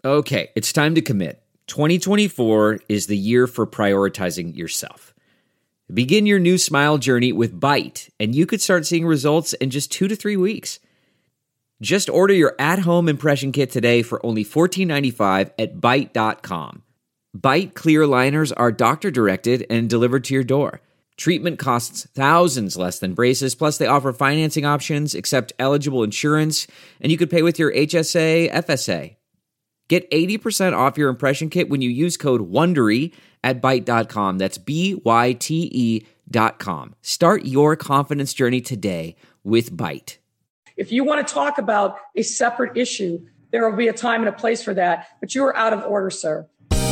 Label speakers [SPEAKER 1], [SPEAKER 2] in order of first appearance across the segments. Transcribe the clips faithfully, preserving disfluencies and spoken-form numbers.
[SPEAKER 1] Okay, it's time to commit. twenty twenty-four is the year for prioritizing yourself. Begin your new smile journey with Byte, and you could start seeing results in just two to three weeks. Just order your at-home impression kit today for only fourteen ninety-five at byte dot com. Byte clear aligners are doctor-directed and delivered to your door. Treatment costs thousands less than braces, plus they offer financing options, accept eligible insurance, and you could pay with your H S A, F S A. Get eighty percent off your impression kit when you use code WONDERY at byte dot com. That's B Y T E dot com. Start your confidence journey today with Byte.
[SPEAKER 2] If you want to talk about a separate issue, there will be a time and a place for that, but you are out of order, sir.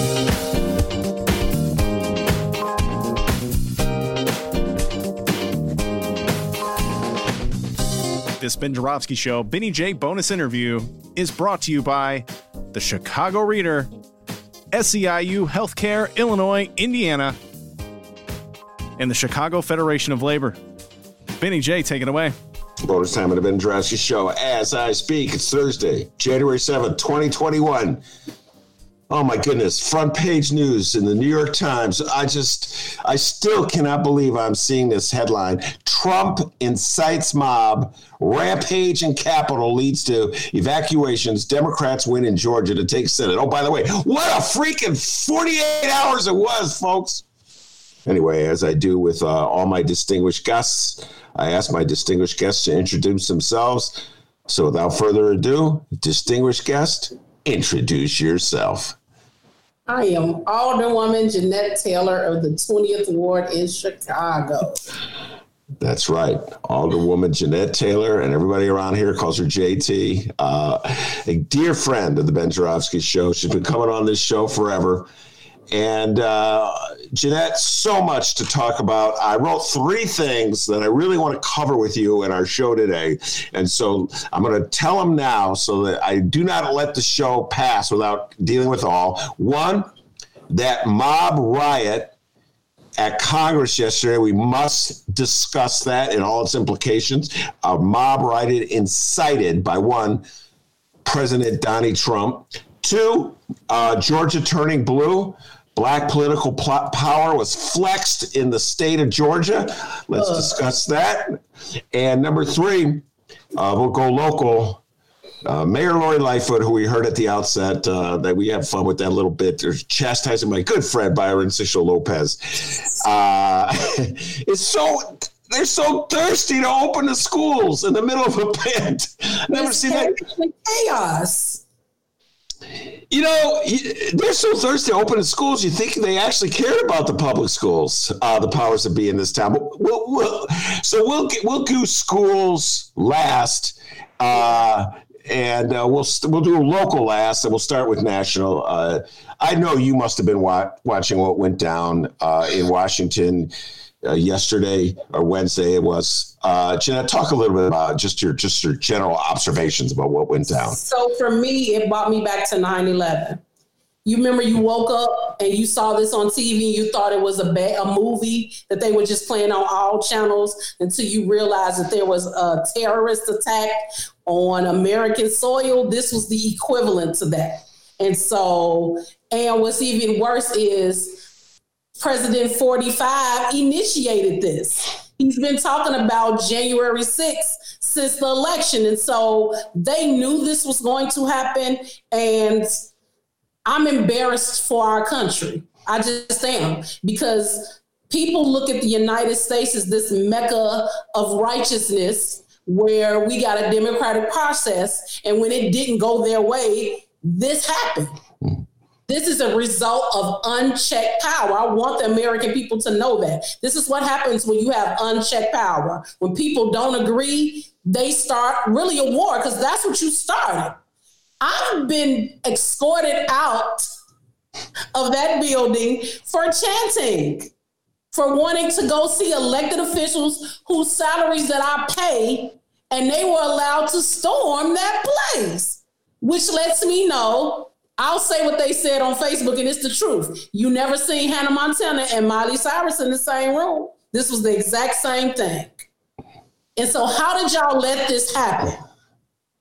[SPEAKER 3] This Ben Joravsky Show, Benny J bonus interview is brought to you by the Chicago Reader, S E I U Healthcare, Illinois, Indiana, and the Chicago Federation of Labor. Benny J, take it away.
[SPEAKER 4] Bonus time on the Ben Joravsky Show. As I speak, it's Thursday, January seventh, twenty twenty-one. Oh my goodness, front page news in the New York Times. I just, I still cannot believe I'm seeing this headline. Trump incites mob, rampage in Capitol leads to evacuations. Democrats win in Georgia to take Senate. Oh, by the way, what a freaking forty-eight hours it was, folks. Anyway, as I do with uh, all my distinguished guests, I ask my distinguished guests to introduce themselves. So without further ado, distinguished guest, introduce yourself.
[SPEAKER 5] I am Alderwoman Jeanette Taylor of the twentieth Ward in Chicago.
[SPEAKER 4] That's right. Alderwoman Jeanette Taylor, and everybody around here calls her J T. Uh, a dear friend of the Ben Joravsky Show. She's been coming on this show forever. And uh, Jeanette, so much to talk about. I wrote three things that I really want to cover with you in our show today. And so I'm going to tell them now so that I do not let the show pass without dealing with all. One, that mob riot at Congress yesterday, we must discuss that and all its implications. A mob riot incited by one, President Donald Trump. Two, uh, Georgia turning blue. Black political pl- power was flexed in the state of Georgia. Let's uh. discuss that. And number three, uh, we'll go local. Uh, Mayor Lori Lightfoot, who we heard at the outset, uh, that we had fun with that a little bit. They're chastising my good friend Byron Ciccio Lopez. Uh, it's so... They're so thirsty to open the schools in the middle of a pit. Never seen that.
[SPEAKER 5] Chaos.
[SPEAKER 4] You know, they're so thirsty to open the schools, you think they actually cared about the public schools, uh, the powers that be in this town. We'll, we'll, so we'll get, we'll do schools last, uh, and uh, we'll we'll do local last, and we'll start with national. Uh, I know you must have been wa- watching what went down uh, in Washington uh, yesterday or Wednesday. It was. Uh, Jeanette, talk a little bit about just your just your general observations about what went down.
[SPEAKER 5] So for me, it brought me back to nine eleven. You remember you woke up and you saw this on T V and you thought it was a, ba- a movie that they were just playing on all channels until you realized that there was a terrorist attack on American soil. This was the equivalent to that. And so, and what's even worse is President forty-five initiated this. He's been talking about January sixth since the election. And so they knew this was going to happen. And I'm embarrassed for our country. I just am, because people look at the United States as this mecca of righteousness where we got a democratic process. And when it didn't go their way, this happened. This is a result of unchecked power. I want the American people to know that. This is what happens when you have unchecked power. When people don't agree, they start really a war, because that's what you started. I've been escorted out of that building for chanting, for wanting to go see elected officials whose salaries that I pay, and they were allowed to storm that place, which lets me know, I'll say what they said on Facebook, and it's the truth. You never seen Hannah Montana and Miley Cyrus in the same room. This was the exact same thing. And so how did y'all let this happen?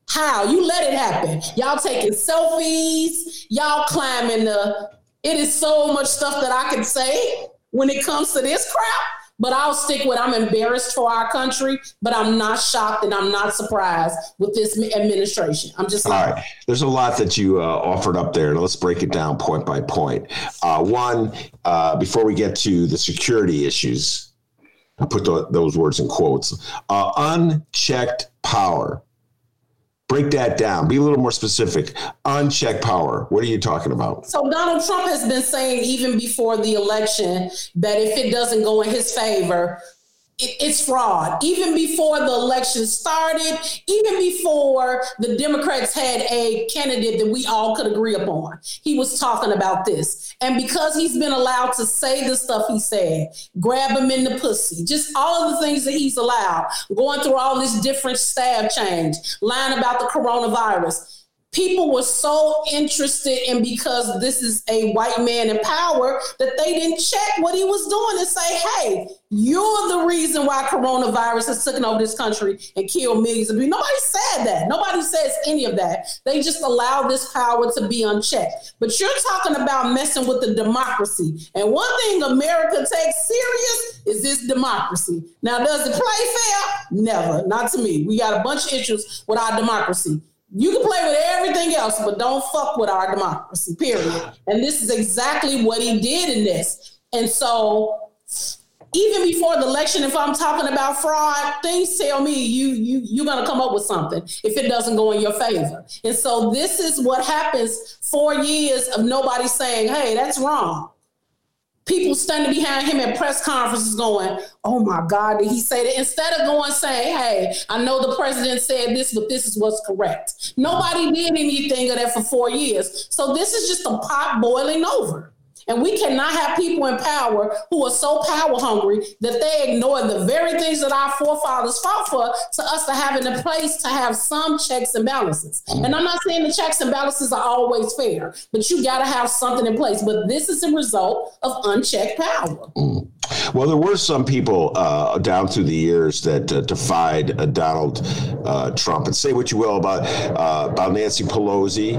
[SPEAKER 5] How? You let it happen. Y'all taking selfies. Y'all climbing the, it is so much stuff that I can say when it comes to this crap, but I'll stick with I'm embarrassed for our country, but I'm not shocked and I'm not surprised with this administration. I'm just
[SPEAKER 4] All
[SPEAKER 5] like,
[SPEAKER 4] right. There's a lot that you uh, offered up there, and let's break it down point by point. Uh, one, uh, before we get to the security issues, I put the, those words in quotes, uh, unchecked power. Break that down. Be a little more specific. Unchecked power. What are you talking about?
[SPEAKER 5] So Donald Trump has been saying even before the election that if it doesn't go in his favor, it, it's fraud. Even before the election started, even before the Democrats had a candidate that we all could agree upon, he was talking about this. And because he's been allowed to say the stuff he said, grab him in the pussy, just all of the things that he's allowed, going through all this different staff change, lying about the coronavirus, people were so interested in, because this is a white man in power, that they didn't check what he was doing and say, hey, you're the reason why coronavirus has taken over this country and killed millions of people. Nobody said that. Nobody says any of that. They just allow this power to be unchecked. But you're talking about messing with the democracy. And one thing America takes serious is this democracy. Now, does it play fair? Never. Not to me. We got a bunch of issues with our democracy. You can play with everything else, but don't fuck with our democracy, period. And this is exactly what he did in this. And so even before the election, if I'm talking about fraud, things tell me you, you, you're going to come up with something if it doesn't go in your favor. And so this is what happens four years of nobody saying, hey, that's wrong. People standing behind him at press conferences going, oh, my God, did he say that? Instead of going saying, hey, I know the president said this, but this is what's correct. Nobody did anything of that for four years. So this is just a pot boiling over. And we cannot have people in power who are so power hungry that they ignore the very things that our forefathers fought for, to us to have in a place to have some checks and balances. And I'm not saying the checks and balances are always fair, but you got to have something in place. But this is a result of unchecked power. Mm.
[SPEAKER 4] Well, there were some people uh, down through the years that uh, defied uh, Donald uh, Trump. And say what you will about uh, about Nancy Pelosi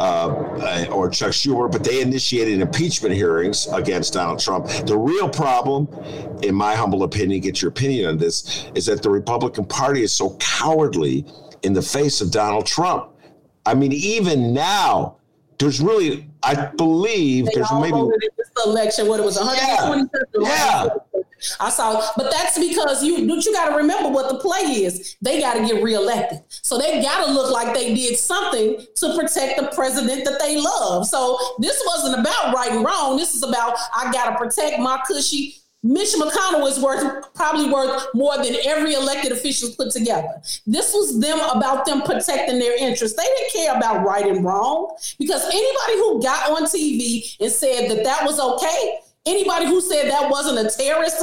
[SPEAKER 4] uh, or Chuck Schumer, but they initiated impeachment hearings against Donald Trump. The real problem, in my humble opinion, get your opinion on this, is that the Republican Party is so cowardly in the face of Donald Trump. I mean, even now, there's really, I believe,
[SPEAKER 5] they
[SPEAKER 4] there's
[SPEAKER 5] all
[SPEAKER 4] maybe
[SPEAKER 5] voted in this election. What it was, one hundred twenty-seven.
[SPEAKER 4] Yeah. yeah.
[SPEAKER 5] I saw, but that's because you you got to remember what the play is. They got to get reelected, so they got to look like they did something to protect the president that they love. So this wasn't about right and wrong. This is about I got to protect my cushy. Mitch McConnell is worth probably worth more than every elected official put together. This was them about them protecting their interests. They didn't care about right and wrong, because anybody who got on T V and said that that was okay, anybody who said that wasn't a terrorist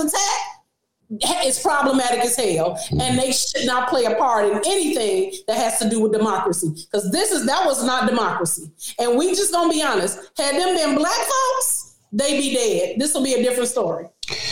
[SPEAKER 5] attack, is problematic as hell, and they should not play a part in anything that has to do with democracy, because this is that was not democracy. And we just gonna be honest, had them been black folks, they be dead. This will be a different story.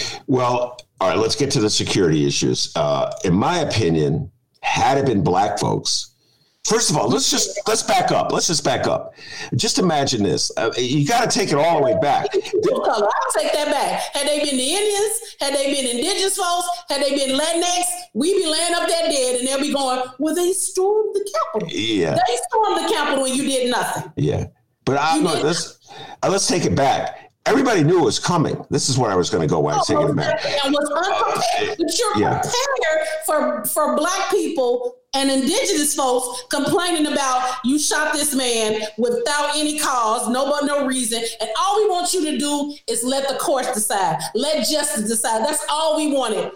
[SPEAKER 4] Well, all right, let's get to the security issues. Uh, in my opinion, had it been black folks, first of all, let's just let's back up. Let's just back up. Just imagine this. Uh, you got to take it all the way back.
[SPEAKER 5] I'll take that back. Had they been the Indians, had they been indigenous folks, had they been Latinx, we be laying up there dead, and they'll be going, well, they stormed the Capitol.
[SPEAKER 4] Yeah.
[SPEAKER 5] They stormed the Capitol and you did nothing.
[SPEAKER 4] Yeah. But I, no, let's, uh, let's take it back. Everybody knew it was coming. This is where I was going to go when I was taking it back.
[SPEAKER 5] And was unprepared. But you're
[SPEAKER 4] yeah.
[SPEAKER 5] prepared for, for black people and indigenous folks complaining about you shot this man without any cause, no but no reason. And all we want you to do is let the courts decide. Let justice decide. That's all we wanted.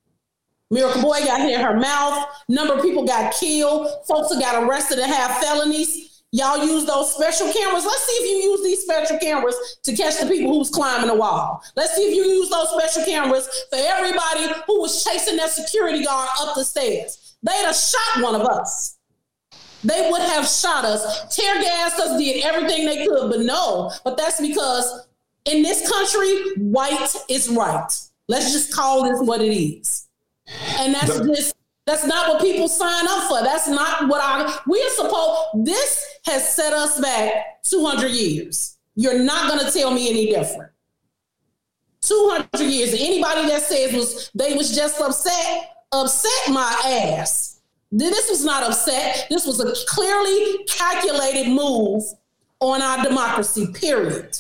[SPEAKER 5] Miracle Boy got hit in her mouth. Number of people got killed. Folks who got arrested and have felonies. Y'all use those special cameras. Let's see if you use these special cameras to catch the people who's climbing the wall. Let's see if you use those special cameras for everybody who was chasing that security guard up the stairs. They'd have shot one of us. They would have shot us, tear gassed us, did everything they could, but no. But that's because in this country, white is right. Let's just call this what it is. And that's
[SPEAKER 4] the-
[SPEAKER 5] just That's not what people sign up for. That's not what I, we're supposed, this has set us back two hundred years. You're not going to tell me any different. two hundred years. Anybody that says was they was just upset, upset my ass. This was not upset. This was a clearly calculated move on our democracy, period.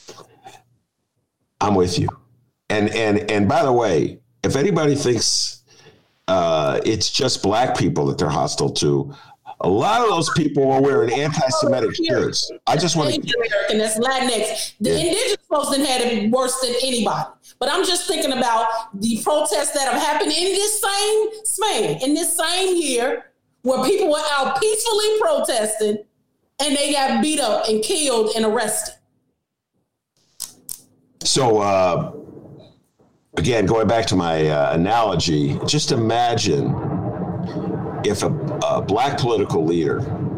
[SPEAKER 4] I'm with you. And and and by the way, if anybody thinks uh, it's just black people that they're hostile to, a lot of those people were wearing anti-Semitic shirts. I just want to...
[SPEAKER 5] American, that's Latinx. The yeah. indigenous folks didn't have it worse than anybody. But I'm just thinking about the protests that have happened in this same span, in this same year, where people were out peacefully protesting and they got beat up and killed and arrested.
[SPEAKER 4] So, uh, again, going back to my uh, analogy, just imagine if a, a black political leader,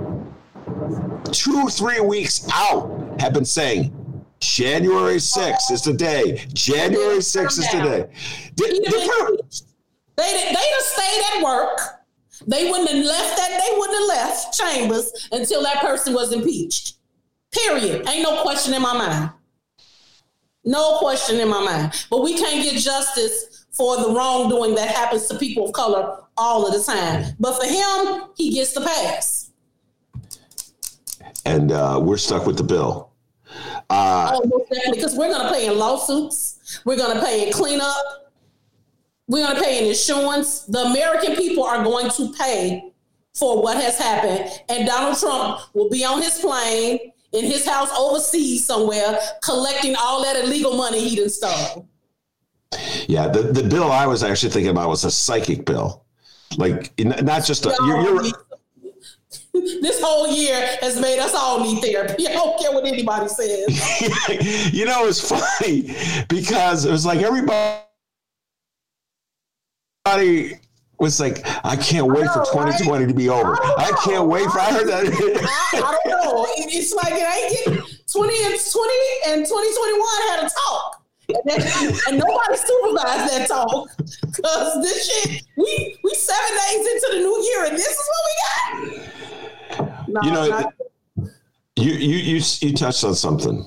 [SPEAKER 4] two, three weeks out, had been saying, January sixth is the day. January sixth is the day. Did, did
[SPEAKER 5] they, they'd have stayed at work. They wouldn't have left that. They wouldn't have left Chambers until that person was impeached. Period. Ain't no question in my mind. No question in my mind. But we can't get justice for the wrongdoing that happens to people of color all of the time. But for him, he gets the pass.
[SPEAKER 4] And uh, we're stuck with the bill. Uh,
[SPEAKER 5] oh, most definitely, because we're going to pay in lawsuits. We're going to pay in cleanup. We're going to pay in insurance. The American people are going to pay for what has happened. And Donald Trump will be on his plane in his house overseas somewhere collecting all that illegal money he done stole.
[SPEAKER 4] Yeah, the, the bill I was actually thinking about was a psychic bill. Like, not just a... You're, you're,
[SPEAKER 5] this whole year has made us all need therapy. I don't care what anybody says.
[SPEAKER 4] You know, it's funny because it was like everybody was like, I can't wait know, for twenty twenty right? to be over. I, I can't wait for, I heard that.
[SPEAKER 5] I, I don't know. It, it's like, it ain't getting twenty and twenty and twenty twenty-one had a talk. And, that, and nobody supervised that talk because this shit, we we seven days into the new year and this is what we got. No,
[SPEAKER 4] you know, not- you, you you you touched on something,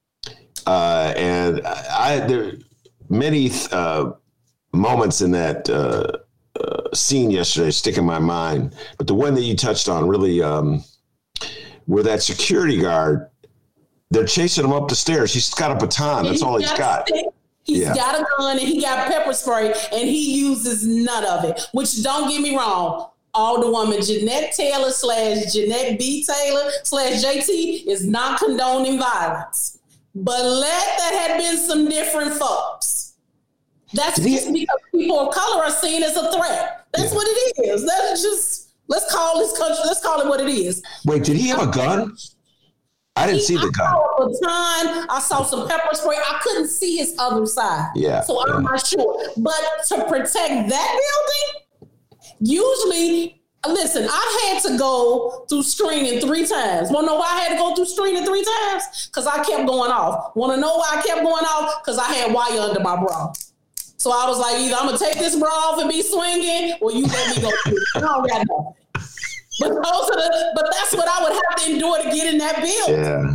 [SPEAKER 4] uh, and I there many uh, moments in that uh, uh, scene yesterday stick in my mind. But the one that you touched on really, um, where that security guard, they're chasing him up the stairs. He's got a baton. That's all he's got.
[SPEAKER 5] He's
[SPEAKER 4] yeah.
[SPEAKER 5] got a gun and he got pepper spray and he uses none of it. Which, don't get me wrong. Alderwoman Jeanette Taylor slash Jeanette B. Taylor slash J T is not condoning violence. But let that have been some different folks. That's Did just he, because people of color are seen as a threat. That's yeah. what it is. That's just, let's call this country, let's call it what it is.
[SPEAKER 4] Wait, did he have a gun? I didn't he, see the gun.
[SPEAKER 5] I saw a baton. I saw some pepper spray. I couldn't see his other side.
[SPEAKER 4] Yeah.
[SPEAKER 5] So
[SPEAKER 4] yeah.
[SPEAKER 5] I'm not sure. But to protect that building, usually, listen, I had to go through screening three times. Want to know why I had to go through screening three times? Because I kept going off. Want to know why I kept going off? Because I had wire under my bra. So I was like, either I'm going to take this bra off and be swinging, or you let me go through. I don't got nothing. But those are the, but that's what I would have to endure to get in that building.
[SPEAKER 4] Yeah.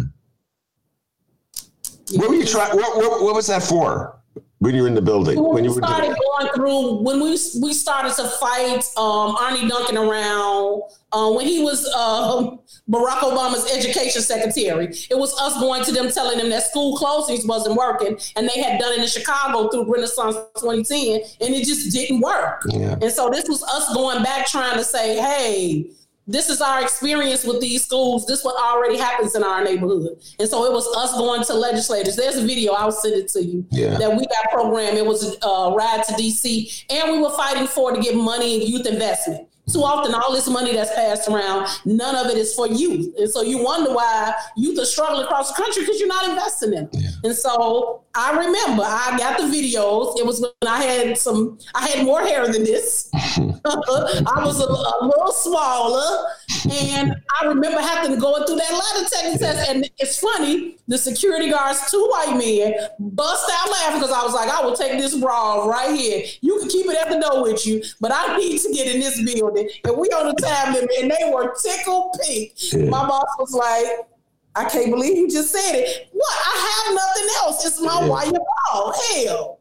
[SPEAKER 4] yeah. What were you trying? What, what, what was that for? When you were in the building,
[SPEAKER 5] when,
[SPEAKER 4] when
[SPEAKER 5] we
[SPEAKER 4] you were
[SPEAKER 5] started
[SPEAKER 4] doing-
[SPEAKER 5] going through, when we we started to fight um, Arnie Duncan around, uh, when he was uh, Barack Obama's education secretary, it was us going to them telling them that school closings wasn't working, and they had done it in Chicago through Renaissance twenty ten, and it just didn't work.
[SPEAKER 4] Yeah.
[SPEAKER 5] And so this was us going back trying to say, hey, this is our experience with these schools. This is what already happens in our neighborhood. And so it was us going to legislators. There's a video, I'll send it to you,
[SPEAKER 4] yeah.
[SPEAKER 5] that we got programmed. It was a uh, ride to D C, and we were fighting for to get money in youth investment. Too often, all this money that's passed around, none of it is for youth. And so you wonder why youth are struggling across the country because you're not investing in them.
[SPEAKER 4] Yeah.
[SPEAKER 5] And so I remember I got the videos. It was when I had some, I had more hair than this. I was a, a little smaller. And I remember having to go through that lie detector test. And it's funny, the security guards, two white men, bust out laughing because I was like, I will take this bra right here. You can keep it at the door with you, but I need to get in this building. And we on the time limit, and they were tickled pink. Yeah. My boss was like, I can't believe you just said it. What? I have nothing else. It's my yeah. wire ball. Hell.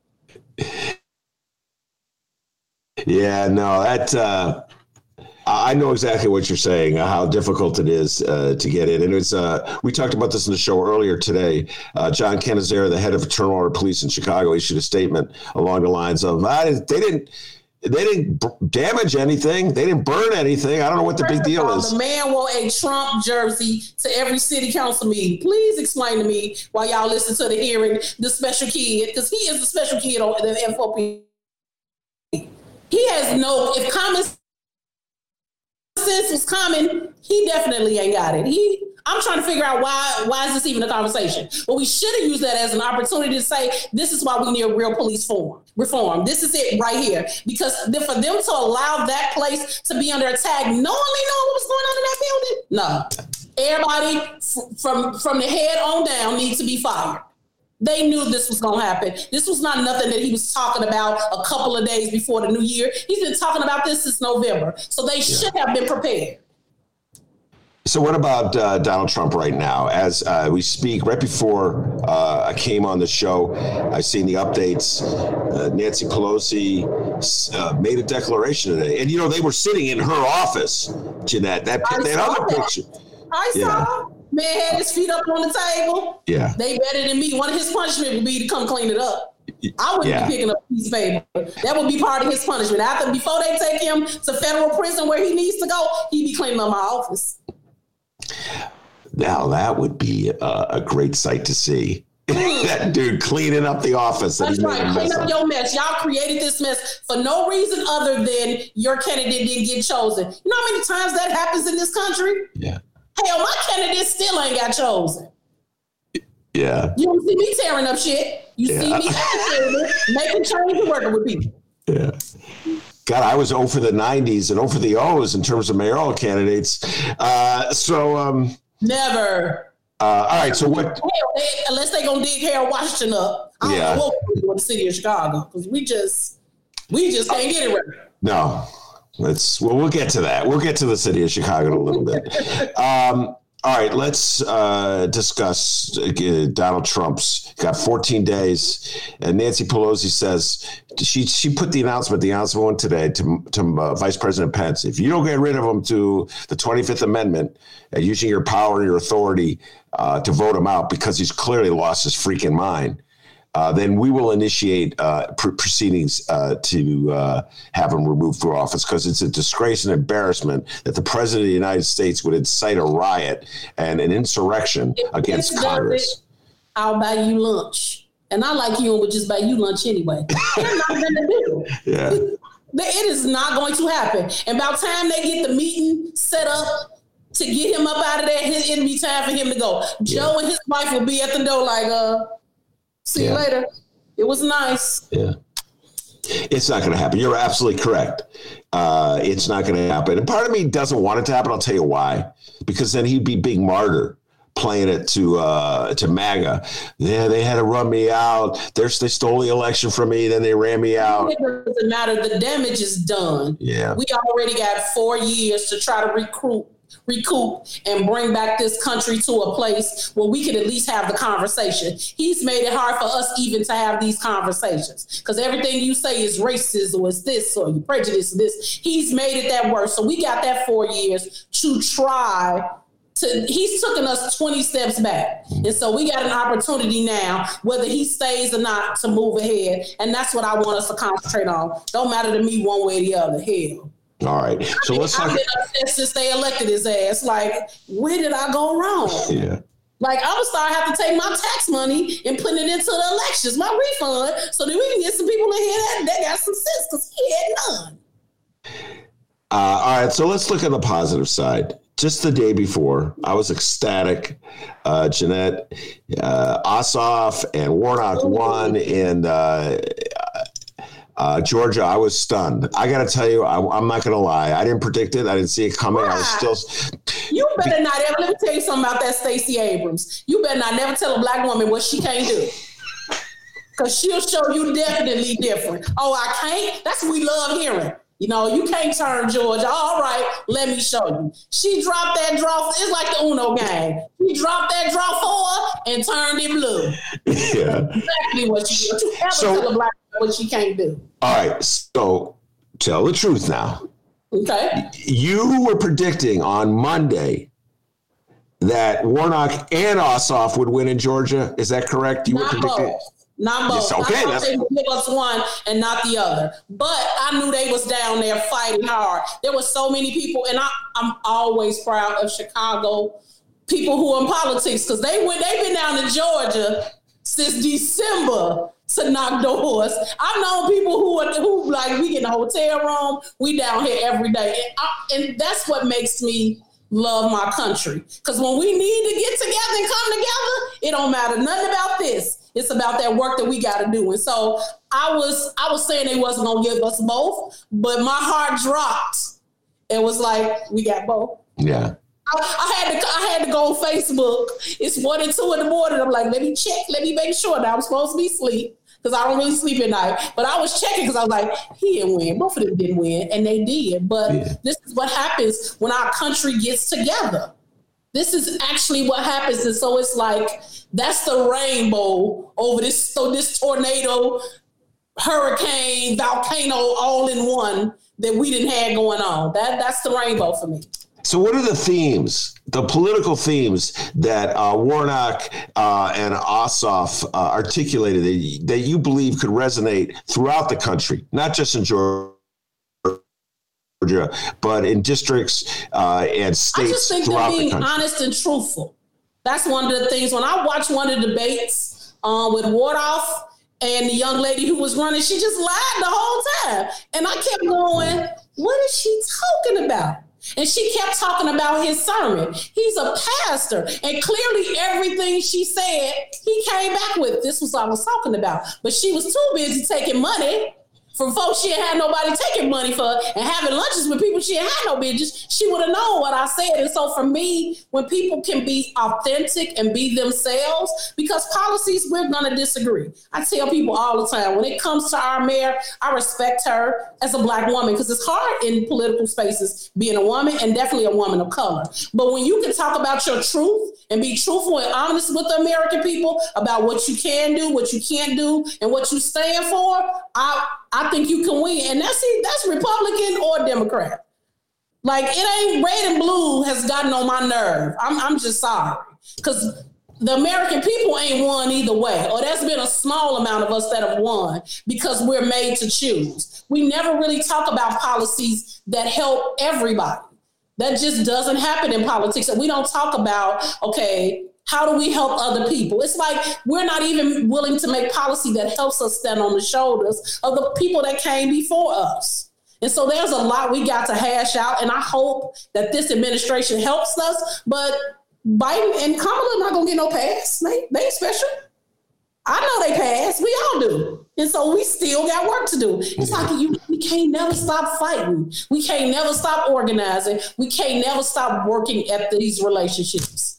[SPEAKER 4] Yeah, no, that uh, I know exactly what you're saying, uh, how difficult it is uh, to get in. And it's uh, we talked about this in the show earlier today. Uh, John Cannizzaro, the head of Internal Order Police in Chicago, issued a statement along the lines of, ah, they didn't They didn't b- damage anything. They didn't burn anything. I don't know what the First big deal all, is.
[SPEAKER 5] The man wore a Trump jersey to every city council meeting. Please explain to me while y'all listen to the hearing, the special kid, because he is the special kid on the F O P. He has no, if common sense was common, he definitely ain't got it. He, I'm trying to figure out why, why is this even a conversation? But we should have used that as an opportunity to say, this is why we need real police form, reform. This is it right here. Because for them to allow that place to be under attack, knowingly knowing what was going on in that building, no. Everybody f- from, from the head on down needs to be fired. They knew this was going to happen. This was not nothing that he was talking about a couple of days before the new year. He's been talking about this since November. So they yeah. should have been prepared.
[SPEAKER 4] So what about uh, Donald Trump right now? As uh, we speak, right before uh, I came on the show, I've seen the updates. Uh, Nancy Pelosi uh, made a declaration today. And, you know, they were sitting in her office, Jeanette. That, that other that. picture.
[SPEAKER 5] I
[SPEAKER 4] yeah.
[SPEAKER 5] saw. Man had his feet up on the table.
[SPEAKER 4] Yeah.
[SPEAKER 5] They better than me. One of his punishment would be to come clean it up. I wouldn't yeah. be picking up a piece of paper. That would be part of his punishment. After, before they take him to federal prison where he needs to go, he'd be cleaning up my office.
[SPEAKER 4] Now that would be a, a great sight to see. That dude cleaning up the office.
[SPEAKER 5] That's right. Clean up your mess. Y'all created this mess for no reason other than your candidate didn't get chosen. You know how many times that happens in this country?
[SPEAKER 4] Yeah.
[SPEAKER 5] Hell, my candidate still ain't got chosen.
[SPEAKER 4] Yeah.
[SPEAKER 5] You don't see me tearing up shit. You yeah. see me advocating, making change and working with people.
[SPEAKER 4] Yeah. God, I was zero for the nineties and zero for the O's in terms of mayoral candidates. Uh, so, um,
[SPEAKER 5] never.
[SPEAKER 4] Uh, all right. So what?
[SPEAKER 5] Hell, they, unless they gonna dig Harold Washington up, I don't
[SPEAKER 4] yeah.
[SPEAKER 5] know what we're doing in the city of Chicago because we just, we just can't get it right.
[SPEAKER 4] No, let's. Well, we'll get to that. We'll get to the city of Chicago in a little bit. Um, all right, let's uh, discuss uh, Donald Trump's got fourteen days, and Nancy Pelosi says she she put the announcement, the announcement today to to uh, Vice President Pence. If you don't get rid of him to the twenty-fifth Amendment, uh, using your power and your authority uh, to vote him out because he's clearly lost his freaking mind, uh, then we will initiate uh, pr- proceedings uh, to uh, have him removed from office because it's a disgrace and embarrassment that the president of the United States would incite a riot and an insurrection if against Congress. It,
[SPEAKER 5] I'll buy you lunch. And I like you and would just buy you lunch anyway. They're not going to do it.
[SPEAKER 4] Yeah.
[SPEAKER 5] It is not going to happen. And by the time they get the meeting set up to get him up out of there, it'll be time for him to go. Joe yeah. and his wife will be at the door like, uh, see yeah. you later. It was nice.
[SPEAKER 4] Yeah. It's not going to happen. You're absolutely correct. Uh, it's not going to happen. And part of me doesn't want it to happen. I'll tell you why. Because then he'd be big martyr playing it to uh, to MAGA. Yeah, they had to run me out. They're, they stole the election from me. Then they ran me out.
[SPEAKER 5] It doesn't matter. The damage is done.
[SPEAKER 4] Yeah.
[SPEAKER 5] We already got four years to try to recruit. recoup and bring back this country to a place where we could at least have the conversation. He's made it hard for us even to have these conversations because everything you say is racist or it's this or you prejudice this. He's made it that worse. So we got that four years to try to, he's taken us twenty steps back. And so we got an opportunity now, whether he stays or not, to move ahead. And that's what I want us to concentrate on. Don't matter to me one way or the other. Hell.
[SPEAKER 4] All right. So
[SPEAKER 5] I mean,
[SPEAKER 4] let's talk.
[SPEAKER 5] I've been upset since they elected his ass. Like, where did I go wrong?
[SPEAKER 4] Yeah.
[SPEAKER 5] Like, I'm going to start having to take my tax money and put it into the elections, my refund, so that we can get some people in here that, that got some sense because he had none.
[SPEAKER 4] Uh, all right. So let's look at the positive side. just the day before, I was ecstatic. Uh, Jeanette uh, Ossoff and Warnock won in uh, uh, Georgia. I was stunned. I got to tell you, I, I'm not going to lie. I didn't predict it. I didn't see it coming. Why? I was still.
[SPEAKER 5] You better not ever. Let me tell you something about that Stacey Abrams. You better not never tell a black woman what she can't do. Because she'll show you definitely different. Oh, I can't? That's what we love hearing. You know, you can't turn Georgia. All right, let me show you. She dropped that draw. It's like the Uno game. She dropped that draw for her and turned it blue.
[SPEAKER 4] Yeah.
[SPEAKER 5] That's exactly what she did. You ever
[SPEAKER 4] so,
[SPEAKER 5] tell a black woman what she can't do.
[SPEAKER 4] All right, so tell the truth now.
[SPEAKER 5] Okay.
[SPEAKER 4] You were predicting on Monday that Warnock and Ossoff would win in Georgia. Is that correct? You
[SPEAKER 5] Not
[SPEAKER 4] were predicting.
[SPEAKER 5] Both. Not both.
[SPEAKER 4] Yes, okay,
[SPEAKER 5] I thought
[SPEAKER 4] that's...
[SPEAKER 5] they would give us one and not the other. But I knew they was down there fighting hard. There were so many people, and I, I'm always proud of Chicago people who are in politics because they went. They've been down to Georgia since December to knock doors. I've known people who are who like we get in a hotel room. We down here every day, and, I, and that's what makes me love my country. Because when we need to get together and come together, it don't matter nothing about this. It's about that work that we got to do. And so I was I was saying they wasn't going to give us both, but my heart dropped. It was like, we got both.
[SPEAKER 4] Yeah.
[SPEAKER 5] I, I had to I had to go on Facebook. It's one and two in the morning. I'm like, let me check. Let me make sure that I'm supposed to be asleep because I don't really sleep at night. But I was checking because I was like, he didn't win. Both of them didn't win, and they did. But yeah. This is what happens when our country gets together. This is actually what happens. And so it's like, that's the rainbow over this, so this tornado, hurricane, volcano, all in one that we didn't have going on. That That's the rainbow for me.
[SPEAKER 4] So what are the themes, the political themes that uh, Warnock uh, and Ossoff uh, articulated that, that you believe could resonate throughout the country, not just in Georgia, but in districts uh, and states?
[SPEAKER 5] I just think they're being honest and truthful. That's one of the things. When I watched one of the debates uh, with Warnock and the young lady who was running, she just lied the whole time. And I kept going, what is she talking about? And she kept talking about his sermon. He's a pastor. And clearly everything she said, he came back with. This was what I was talking about. But she was too busy taking money from folks she ain't had nobody taking money for and having lunches with people she ain't had no business. She would have known what I said. And so for me, when people can be authentic and be themselves, because policies, we're going to disagree. I tell people all the time, when it comes to our mayor, I respect her as a black woman because it's hard in political spaces being a woman and definitely a woman of color. But when you can talk about your truth and be truthful and honest with the American people about what you can do, what you can't do, and what you stand for, I I think you can win. And that's that's Republican or Democrat. Like, it ain't red and blue has gotten on my nerve. I'm I'm just sorry. Because the American people ain't won either way. Or there's been a small amount of us that have won because we're made to choose. We never really talk about policies that help everybody. That just doesn't happen in politics. And we don't talk about, okay, how do we help other people? It's like we're not even willing to make policy that helps us stand on the shoulders of the people that came before us. And so there's a lot we got to hash out. And I hope that this administration helps us. But Biden and Kamala not going to get no pass. They, they ain't special. I know they pass. We all do. And so we still got work to do. It's like you, we can't never stop fighting. We can't never stop organizing. We can't never stop working at these relationships.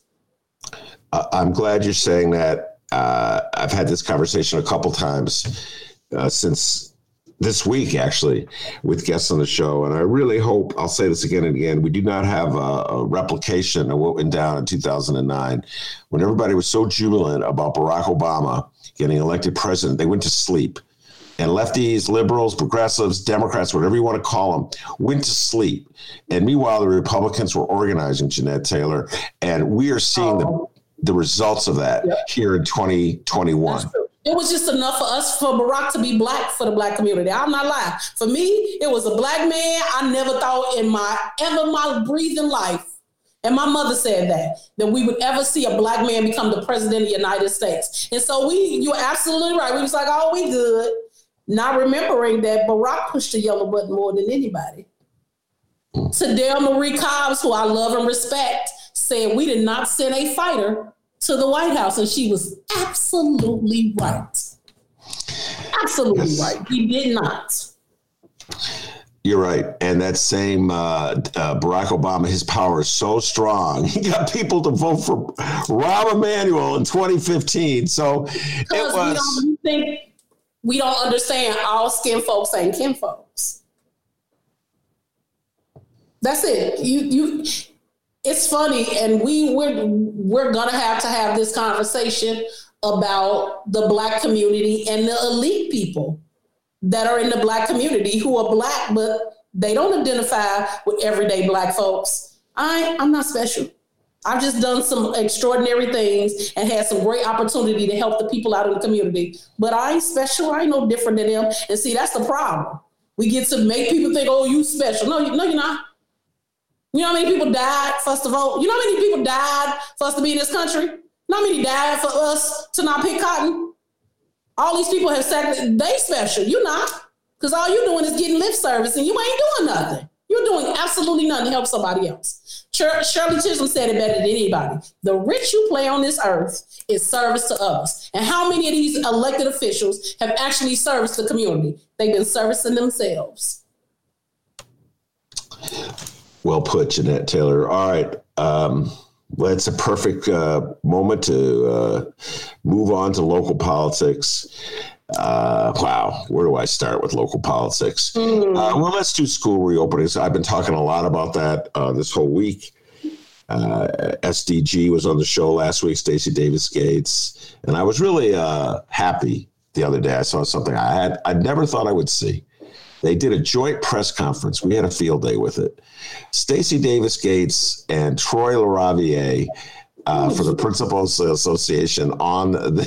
[SPEAKER 4] I'm glad you're saying that. Uh, I've had this conversation a couple times uh, since this week, actually, with guests on the show. And I really hope, I'll say this again and again, we do not have a, a replication of what went down in two thousand nine when everybody was so jubilant about Barack Obama getting elected president. They went to sleep. And lefties, liberals, progressives, Democrats, whatever you want to call them, went to sleep. And meanwhile, the Republicans were organizing, Jeanette Taylor. And we are seeing the the results of that yep. here in twenty twenty-one.
[SPEAKER 5] It was just enough for us, for Barack to be black for the black community. I'm not lying. For me, it was a black man. I never thought in my, ever my breathing life, and my mother said that, that we would ever see a black man become the president of the United States. And so we, you're absolutely right. We was like, oh, we good. Not remembering that Barack pushed the yellow button more than anybody. to Dale Marie Cobbs, who I love and respect, said we did not send a fighter to the White House. And she was absolutely right. Absolutely yes. right. He did not.
[SPEAKER 4] You're right. And that same uh, uh, Barack Obama, his power is so strong. He got people to vote for Rahm Emanuel in twenty fifteen. So it was.
[SPEAKER 5] We don't, think, we don't understand all skin folks ain't kin folks. That's it. You, you. It's funny, and we we're we're gonna have to have this conversation about the Black community and the elite people that are in the Black community who are Black, but they don't identify with everyday Black folks. I, I'm not special. I've just done some extraordinary things and had some great opportunity to help the people out in the community. But I ain't special. I ain't no different than them. And see, that's the problem. We get to make people think, oh, you special. No, you, no, you're not. You know how many people died for us to vote? You know how many people died for us to be in this country? You know how many died for us to not pick cotton? All these people have said they special. You're not. Because all you're doing is getting lip service and you ain't doing nothing. You're doing absolutely nothing to help somebody else. Shirley Chisholm said it better than anybody. The rich you play on this earth is service to others. And how many of these elected officials have actually serviced the community? They've been servicing themselves.
[SPEAKER 4] Well put, Jeanette Taylor. All right. Um, well, it's a perfect uh, moment to uh, move on to local politics. Uh, wow. Where do I start with local politics? Mm. Uh, well, let's do school reopenings. I've been talking a lot about that uh, this whole week. Uh, S D G was on the show last week, Stacey Davis Gates. And I was really uh, happy the other day. I saw something I had I never thought I would see. They did a joint press conference. We had a field day with it. Stacey Davis Gates and Troy LaRaviere uh, for the Principals Association on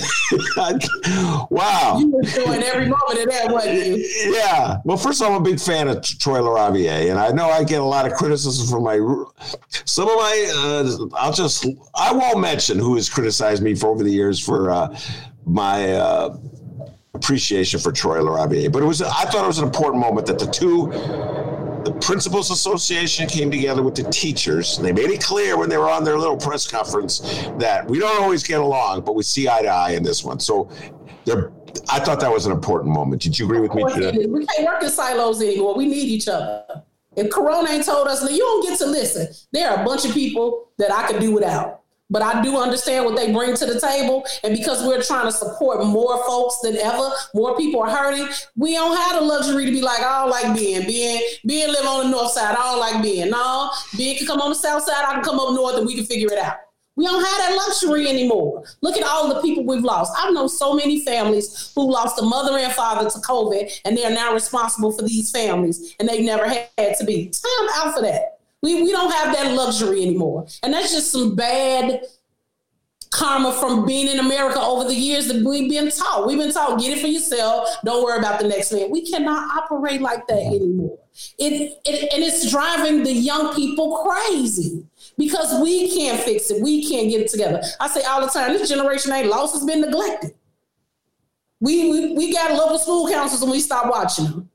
[SPEAKER 4] the wow.
[SPEAKER 5] You were enjoying every moment of that, wasn't you?
[SPEAKER 4] Yeah. Well, first of all, I'm a big fan of Troy LaRaviere, and I know I get a lot of criticism from my some of my. Uh, I'll just I won't mention who has criticized me for over the years for uh, my. Uh, appreciation for Troy LaRaviere, but it was I thought it was an important moment that the two the Principals Association came together with the teachers. They made it clear when they were on their little press conference that we don't always get along, but we see eye to eye in this one. So they're I thought that was an important moment. Did you agree with me?
[SPEAKER 5] We can't work in silos anymore. We need each other. If Corona ain't told us, you don't get to listen. There are a bunch of people that I could do without. But I do understand what they bring to the table. And because we're trying to support more folks than ever, more people are hurting, we don't have the luxury to be like, I don't like being. Being, being live on the north side, I don't like being. No, being can come on the south side, I can come up north and we can figure it out. We don't have that luxury anymore. Look at all the people we've lost. I've known so many families who lost a mother and father to COVID, and they are now responsible for these families, and they've never had to be. Time out for that. We we don't have that luxury anymore. And that's just some bad karma from being in America over the years that we've been taught. We've been taught, get it for yourself. Don't worry about the next man. We cannot operate like that anymore. It, it And it's driving the young people crazy because we can't fix it. We can't get it together. I say all the time, this generation ain't lost, it's been neglected. We, we, we got local school councils and we stopped watching them.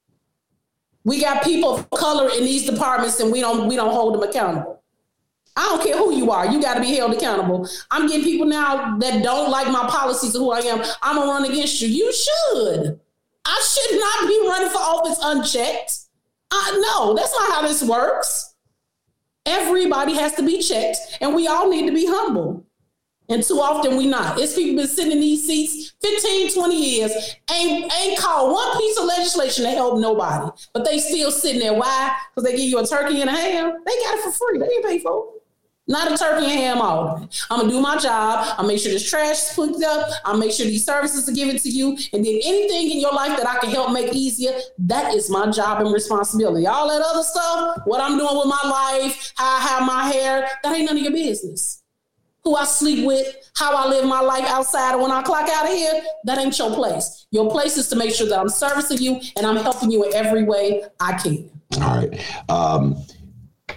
[SPEAKER 5] We got people of color in these departments and we don't we don't hold them accountable. I don't care who you are. You got to be held accountable. I'm getting people now that don't like my policies of who I am. I'm going to run against you. You should. I should not be running for office unchecked. I, no, that's not how this works. Everybody has to be checked and we all need to be humble. And too often we not. It's people been sitting in these seats fifteen, twenty years, ain't, ain't called one piece of legislation to help nobody. But they still sitting there. Why? Because they give you a turkey and a ham. They got it for free. They didn't pay for it. Not a turkey and ham all of it. I'm going to do my job. I'll make sure this trash is put up. I'll make sure these services are given to you. And then anything in your life that I can help make easier, that is my job and responsibility. All that other stuff, what I'm doing with my life, how I have my hair, that ain't none of your business. Who I sleep with, how I live my life outside, and when I clock out of here, that ain't your place. Your place is to make sure that I'm servicing you and I'm helping you in every way I can.
[SPEAKER 4] All right. Um,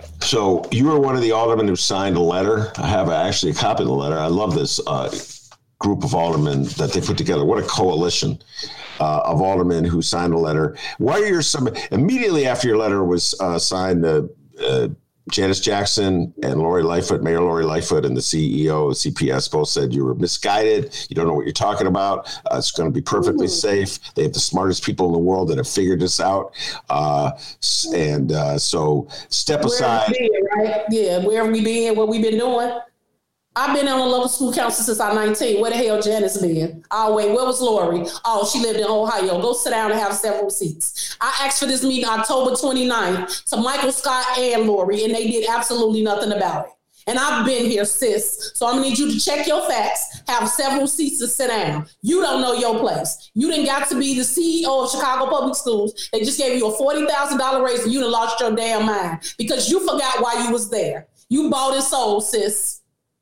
[SPEAKER 4] so you were one of the aldermen who signed a letter. I have actually a copy of the letter. I love this. Uh, group of aldermen that they put together. What a coalition uh, of aldermen who signed a letter. Why are your some immediately after your letter was uh, signed, uh, uh, Janice Jackson and Lori Lightfoot, Mayor Lori Lightfoot, and the C E O of C P S both said you were misguided. You don't know what you're talking about. Uh, it's going to be perfectly mm-hmm. safe. They have the smartest people in the world that have figured this out. Uh, and uh, so step
[SPEAKER 5] where
[SPEAKER 4] aside.
[SPEAKER 5] Been, right? Yeah, where have we been? What we been doing? I've been on a local school council since I'm nineteen. Where the hell Janice been? Oh, wait, where was Lori? Oh, she lived in Ohio. Go sit down and have several seats. I asked for this meeting October twenty-ninth to Michael Scott and Lori, and they did absolutely nothing about it. And I've been here, sis. So I'm going to need you to check your facts, have several seats to sit down. You don't know your place. You didn't got to be the C E O of Chicago Public Schools. They just gave you a forty thousand dollars raise and you done lost your damn mind because you forgot why you was there. You bought and sold, sis.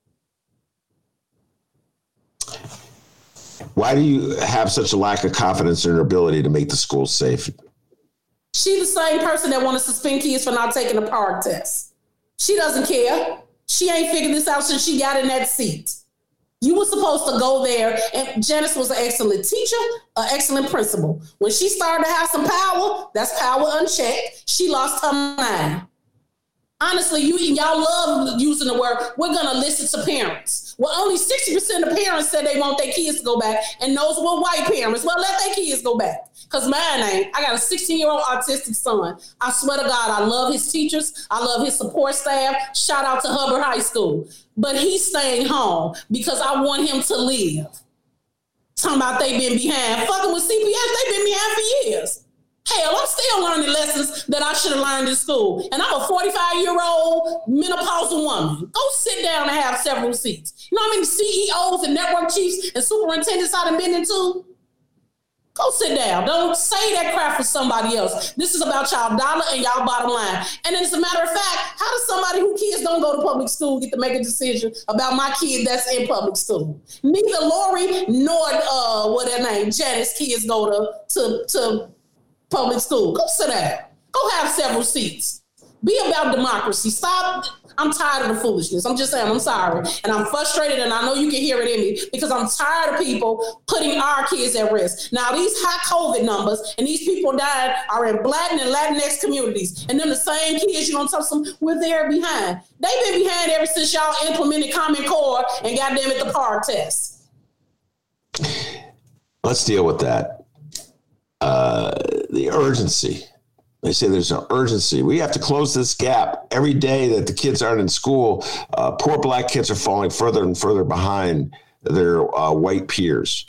[SPEAKER 4] Why do you have such a lack of confidence in her ability to make the school safe?
[SPEAKER 5] She's the same person that want to suspend kids for not taking a P A R C test. She doesn't care. She ain't figured this out since she got in that seat. You were supposed to go there, and Janice was an excellent teacher, an excellent principal. When she started to have some power, that's power unchecked. She lost her mind. Honestly, you y'all love using the word, we're going to listen to parents. Well, only sixty percent of parents said they want their kids to go back, and those were white parents. Well, let their kids go back, because mine ain't. I got a sixteen-year-old autistic son. I swear to God, I love his teachers. I love his support staff. Shout out to Hubbard High School. But he's staying home because I want him to live. Talking about they been behind. Fucking with C P S, they been behind for years. Hell, I'm still learning lessons that I should have learned in school. And I'm a forty-five-year-old menopausal woman. Go sit down and have several seats. You know how many C E Os and network chiefs and superintendents I've been into? Go sit down. Don't say that crap for somebody else. This is about y'all dollar and y'all bottom line. And then as a matter of fact, how does somebody whose kids don't go to public school get to make a decision about my kid that's in public school? Neither Lori nor uh, what her name, Janice kids go to to to public school. Go sit down. Go have several seats. Be about democracy. Stop. I'm tired of the foolishness. I'm just saying, I'm sorry. And I'm frustrated, and I know you can hear it in me because I'm tired of people putting our kids at risk. Now, these high COVID numbers and these people died are in Black and Latinx communities. And then the same kids, you're going to tell them, we're there behind. They've been behind ever since y'all implemented Common Core and goddamn it, the P A R test.
[SPEAKER 4] Let's deal with that. Uh, the urgency. They say there's an urgency. We have to close this gap. Every day that the kids aren't in school, uh, poor Black kids are falling further and further behind their uh, white peers.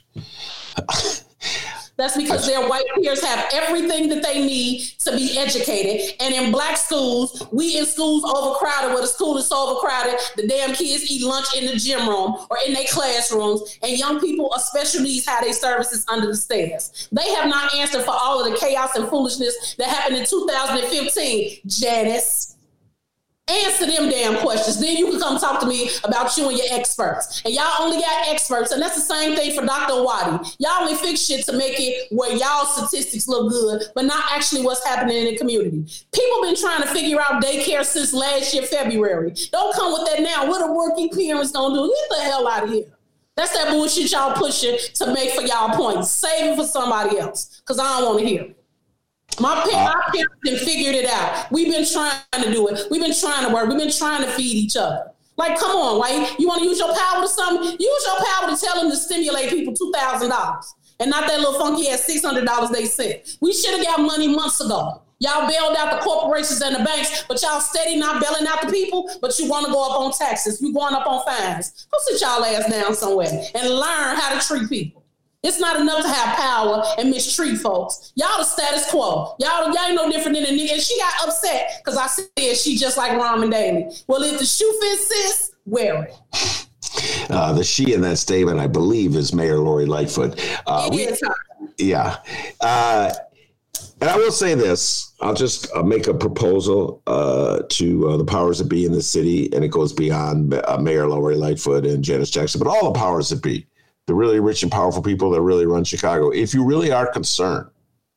[SPEAKER 5] That's because their white peers have everything that they need to be educated. And in Black schools, we in schools overcrowded, where the school is so overcrowded, the damn kids eat lunch in the gym room or in their classrooms. And young people of special needs have their services under the stairs. They have not answered for all of the chaos and foolishness that happened in two thousand fifteen, Janice. Answer them damn questions. Then you can come talk to me about you and your experts. And y'all only got experts. And that's the same thing for Doctor Owadi. Y'all only fix shit to make it where y'all statistics look good, but not actually what's happening in the community. People been trying to figure out daycare since last year, February. Don't come with that now. What are working parents gonna do? Get the hell out of here. That's that bullshit y'all pushing to make for y'all points. Save it for somebody else, because I don't want to hear it. My, pa- my parents have figured it out. We've been trying to do it. We've been trying to work. We've been trying to feed each other. Like, come on, right? You want to use your power to something? Use your power to tell them to stimulate people two thousand dollars and not that little funky ass six hundred dollars they said. We should have got money months ago. Y'all bailed out the corporations and the banks, but y'all steady not bailing out the people, but you want to go up on taxes. You going up on fines. Go sit y'all ass down somewhere and learn how to treat people. It's not enough to have power and mistreat folks. Y'all the status quo. Y'all, y'all ain't no different than a nigga. And she got upset because I said she just like Ramen Daly. Well, if the shoe fits, sis, wear it.
[SPEAKER 4] Uh, the she in that statement, I believe, is Mayor Lori Lightfoot. Uh,
[SPEAKER 5] it
[SPEAKER 4] we,
[SPEAKER 5] is her.
[SPEAKER 4] Yeah. Uh, and I will say this. I'll just uh, make a proposal uh, to uh, the powers that be in the city, and it goes beyond uh, Mayor Lori Lightfoot and Janice Jackson, but all the powers that be. The really rich and powerful people that really run Chicago. If you really are concerned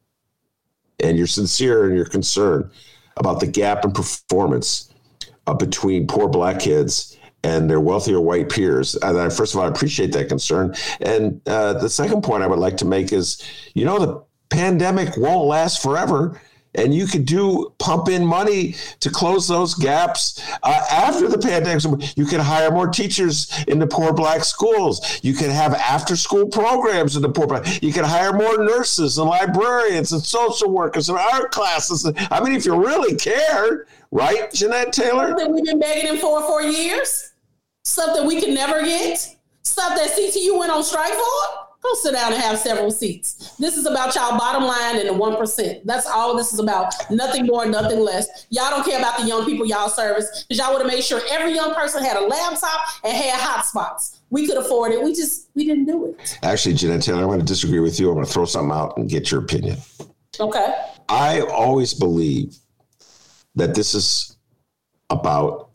[SPEAKER 4] and you're sincere and you're concerned about the gap in performance uh, between poor Black kids and their wealthier white peers. And I, first of all, I appreciate that concern. And uh, the second point I would like to make is, you know, the pandemic won't last forever. And you could do pump in money to close those gaps uh, after the pandemic. You can hire more teachers in the poor black schools. You can have after school programs in the poor black. You can hire more nurses and librarians and social workers and art classes. I mean, if you really cared, right, Jeanette Taylor?
[SPEAKER 5] Something we've been begging him for for years. Something we can never get. Stuff that C T U went on strike for. Go sit down and have several seats. This is about y'all bottom line and the one percent. That's all this is about. Nothing more, nothing less. Y'all don't care about the young people y'all service because y'all would have made sure every young person had a laptop and had hotspots. We could afford it. We just, we didn't do it.
[SPEAKER 4] Actually, Jeanette Taylor, I'm going to disagree with you. I'm going to throw something out and get your opinion.
[SPEAKER 5] Okay.
[SPEAKER 4] I always believe that this is about,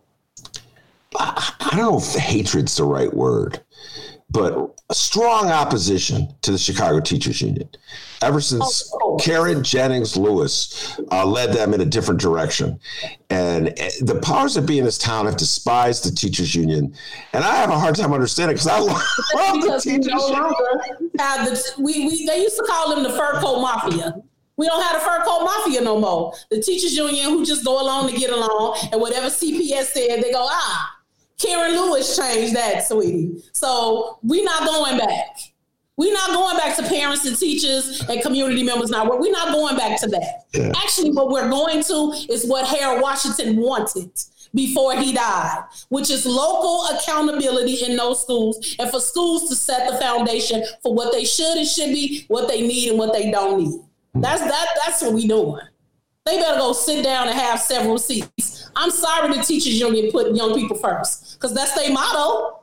[SPEAKER 4] I don't know if hatred's the right word, but a strong opposition to the Chicago Teachers Union. Ever since oh, oh. Karen Jennings Lewis uh, led them in a different direction. And the powers that be in this town have despised the Teachers Union. And I have a hard time understanding because I love
[SPEAKER 5] because
[SPEAKER 4] the Teachers
[SPEAKER 5] we no longer have the, we, we, they used to call them the fur coat mafia. We don't have the fur coat mafia no more. The Teachers Union who just go along to get along, and whatever C P S said, they go, ah, Karen Lewis changed that, sweetie. So we're not going back. We're not going back to parents and teachers and community members now. We're not going back to that. Yeah. Actually, what we're going to is what Harold Washington wanted before he died, which is local accountability in those schools and for schools to set the foundation for what they should and should be, what they need and what they don't need. That's that. That's what we're doing. They better go sit down and have several seats. I'm sorry the Teachers Union put young people first because that's their motto.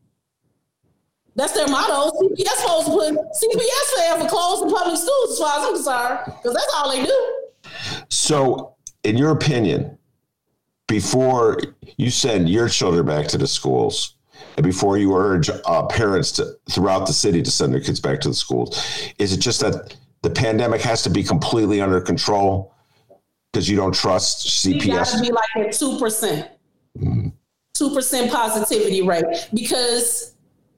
[SPEAKER 5] That's their motto. C P S supposed to put C P S fair for closing public schools as far as I'm concerned because that's all they do.
[SPEAKER 4] So, in your opinion, before you send your children back to the schools and before you urge uh, parents to, throughout the city to send their kids back to the schools, is it just that the pandemic has to be completely under control because you don't trust C P S?
[SPEAKER 5] It got to be like at two percent. Mm-hmm. two percent positivity rate because,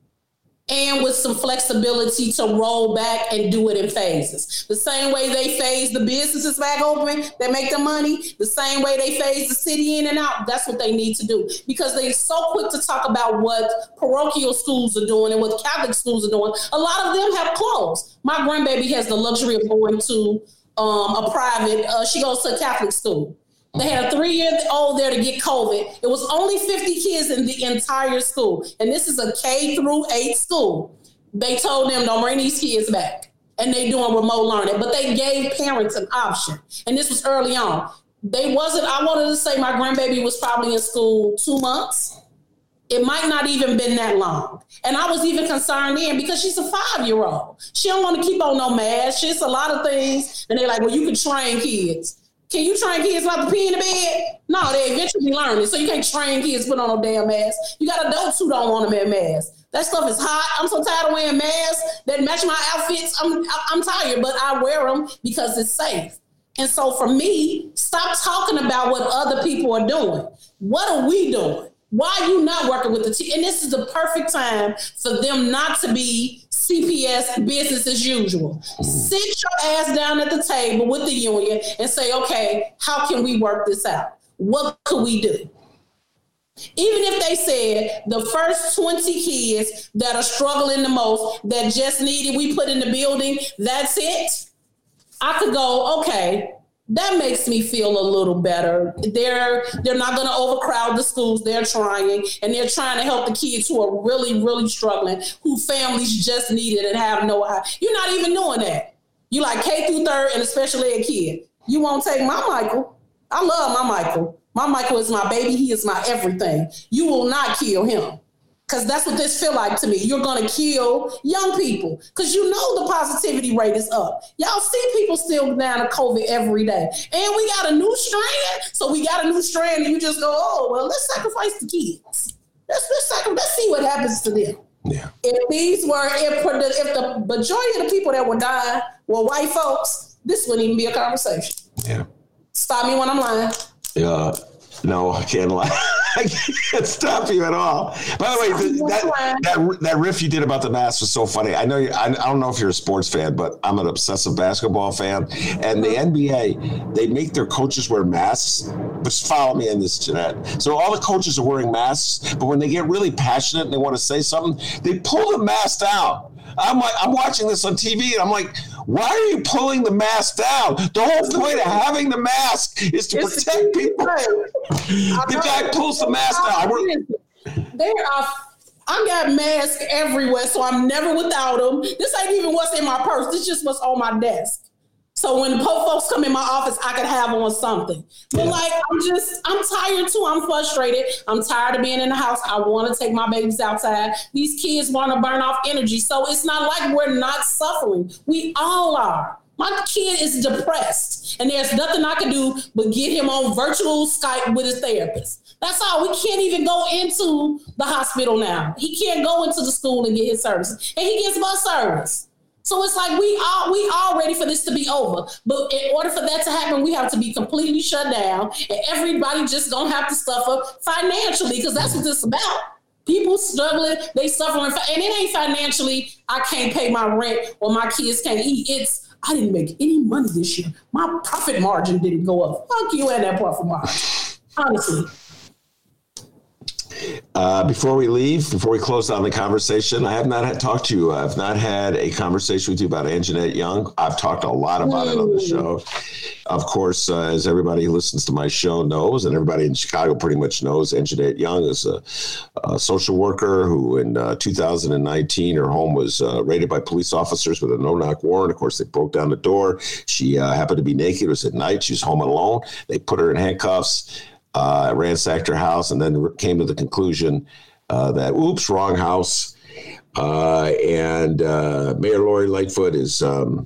[SPEAKER 5] and with some flexibility to roll back and do it in phases. The same way they phase the businesses back open that make the money, the same way they phase the city in and out, that's what they need to do. Because they're so quick to talk about what parochial schools are doing and what Catholic schools are doing. A lot of them have closed. My grandbaby has the luxury of going to um, a private, uh, she goes to a Catholic school. They had a three-year-old there to get COVID. It was only fifty kids in the entire school. And this is a K through eight school. They told them, don't bring these kids back. And they doing remote learning. But they gave parents an option. And this was early on. They wasn't, I wanted to say my grandbaby was probably in school two months. It might not even been that long. And I was even concerned then because she's a five-year-old. She don't want to keep on no mask. She's a lot of things. And they're like, well, you can train kids. Can you train kids not to pee in the bed? No, they eventually learn it. So you can't train kids to put on no damn mask. You got adults who don't want to wear masks. That stuff is hot. I'm so tired of wearing masks that match my outfits. I'm I'm tired, but I wear them because it's safe. And so for me, stop talking about what other people are doing. What are we doing? Why are you not working with the team? And this is the perfect time for them not to be C P S business as usual. Sit your ass down at the table with the union and say, okay, how can we work this out? What could we do? Even if they said the first twenty kids that are struggling the most, that just needed, we put in the building, that's it. I could go, okay, that makes me feel a little better. They're they're not going to overcrowd the schools. They're trying, and they're trying to help the kids who are really, really struggling, who families just need it and have no idea. You're not even doing that. You like K through third and a special ed kid. You won't take my Michael. I love my Michael. My Michael is my baby. He is my everything. You will not kill him. Because that's what this feel like to me. You're going to kill young people because you know the positivity rate is up. Y'all see people still down to COVID every day. And we got a new strand. So we got a new strand and you just go, oh, well, let's sacrifice the kids. Let's, let's, sacrifice, let's see what happens to them.
[SPEAKER 4] Yeah.
[SPEAKER 5] If these were, if, if the majority of the people that were dying were white folks, this wouldn't even be a conversation.
[SPEAKER 4] Yeah.
[SPEAKER 5] Stop me when I'm lying.
[SPEAKER 4] Yeah. No, I can't lie. I can't stop you at all. By the way, the, that, that that riff you did about the mask was so funny. I know you, I, I don't know if you're a sports fan, but I'm an obsessive basketball fan. And the N B A, they make their coaches wear masks. Just follow me in this, Jeanette. So all the coaches are wearing masks, but when they get really passionate and they want to say something, they pull the mask down. I'm like, I'm watching this on T V, and I'm like, why are you pulling the mask down? The whole point of having the mask is to it's protect people. The guy pulls the mask down.
[SPEAKER 5] There are, I got masks everywhere, so I'm never without them. This ain't even what's in my purse. This is just what's on my desk. So when the folks come in my office, I could have on something. But like, I'm just, I'm tired too. I'm frustrated. I'm tired of being in the house. I want to take my babies outside. These kids want to burn off energy. So it's not like we're not suffering. We all are. My kid is depressed, and there's nothing I can do but get him on virtual Skype with his therapist. That's all. We can't even go into the hospital now. He can't go into the school and get his service, and he gets bus service. So it's like we are we are ready for this to be over. But in order for that to happen, we have to be completely shut down, and everybody just gonna have to suffer financially, because that's what this is about. People struggling, they suffering, and it ain't financially, I can't pay my rent or my kids can't eat. It's, I didn't make any money this year. My profit margin didn't go up. Fuck you and that profit margin. Honestly.
[SPEAKER 4] Uh, before we leave, before we close down the conversation, I have not had talked to you. I've not had a conversation with you about Anjanette Young. I've talked a lot about it on the show. Of course, uh, as everybody who listens to my show knows, and everybody in Chicago pretty much knows, Anjanette Young is a, a social worker who in uh, two thousand nineteen, her home was uh, raided by police officers with a no-knock warrant. Of course, they broke down the door. She uh, happened to be naked. It was at night. She was home alone. They put her in handcuffs. Uh, ransacked her house, and then came to the conclusion uh, that, oops, wrong house. Uh, and uh, Mayor Lori Lightfoot is, um,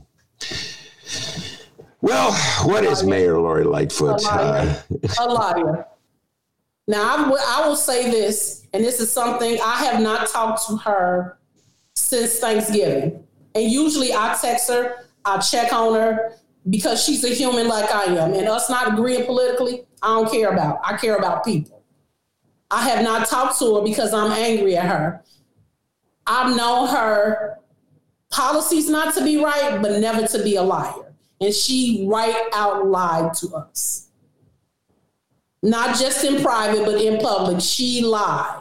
[SPEAKER 4] well, what is Mayor Lori Lightfoot?
[SPEAKER 5] A liar. Uh, a liar. Now, I, w- I will say this, and this is something I have not talked to her since Thanksgiving. And usually I text her, I check on her, because she's a human like I am. And us not agreeing politically, I don't care about. I care about people. I have not talked to her because I'm angry at her. I've known her policies not to be right, but never to be a liar. And she right out lied to us. Not just in private, but in public. She lied.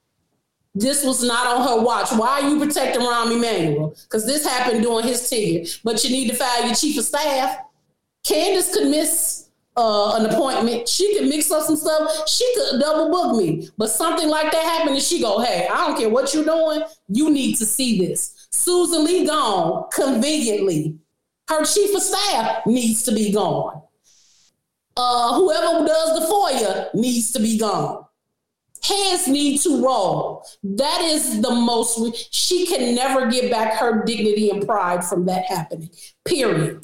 [SPEAKER 5] This was not on her watch. Why are you protecting Rahm Emanuel? Because this happened during his tenure. But you need to fire your chief of staff. Candace could miss uh, an appointment. She could mix up some stuff. She could double book me. But something like that happened, and she go, hey, I don't care what you're doing. You need to see this. Susan Lee gone conveniently. Her chief of staff needs to be gone. Uh, whoever does the FOIA needs to be gone. Hands need to roll. That is the most, she can never get back her dignity and pride from that happening, period.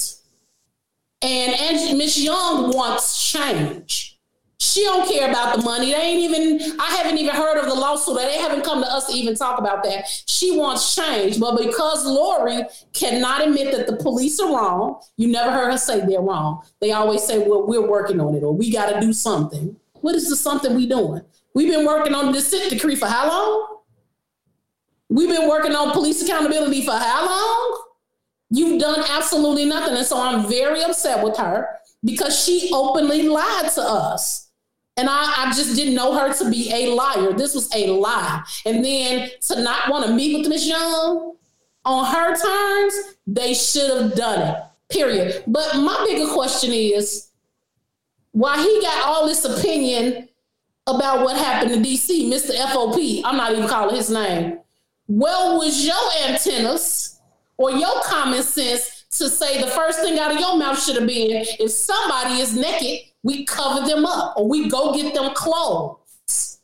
[SPEAKER 5] And, and Miz Young wants change. She don't care about the money. They ain't even, I haven't even heard of the lawsuit. They haven't come to us to even talk about that. She wants change. But because Lori cannot admit that the police are wrong, you never heard her say they're wrong. They always say, well, we're working on it, or we got to do something. What is the something we doing? We've been working on the consent decree for how long? We've been working on police accountability for how long? You've done absolutely nothing. And so I'm very upset with her because she openly lied to us. And I, I just didn't know her to be a liar. This was a lie. And then to not want to meet with Miz Young on her terms, they should have done it, period. But my bigger question is, why he got all this opinion about what happened in D C, Mister F O P, I'm not even calling his name. Well, was your antennas or your common sense to say the first thing out of your mouth should have been, if somebody is naked, we cover them up or we go get them clothes.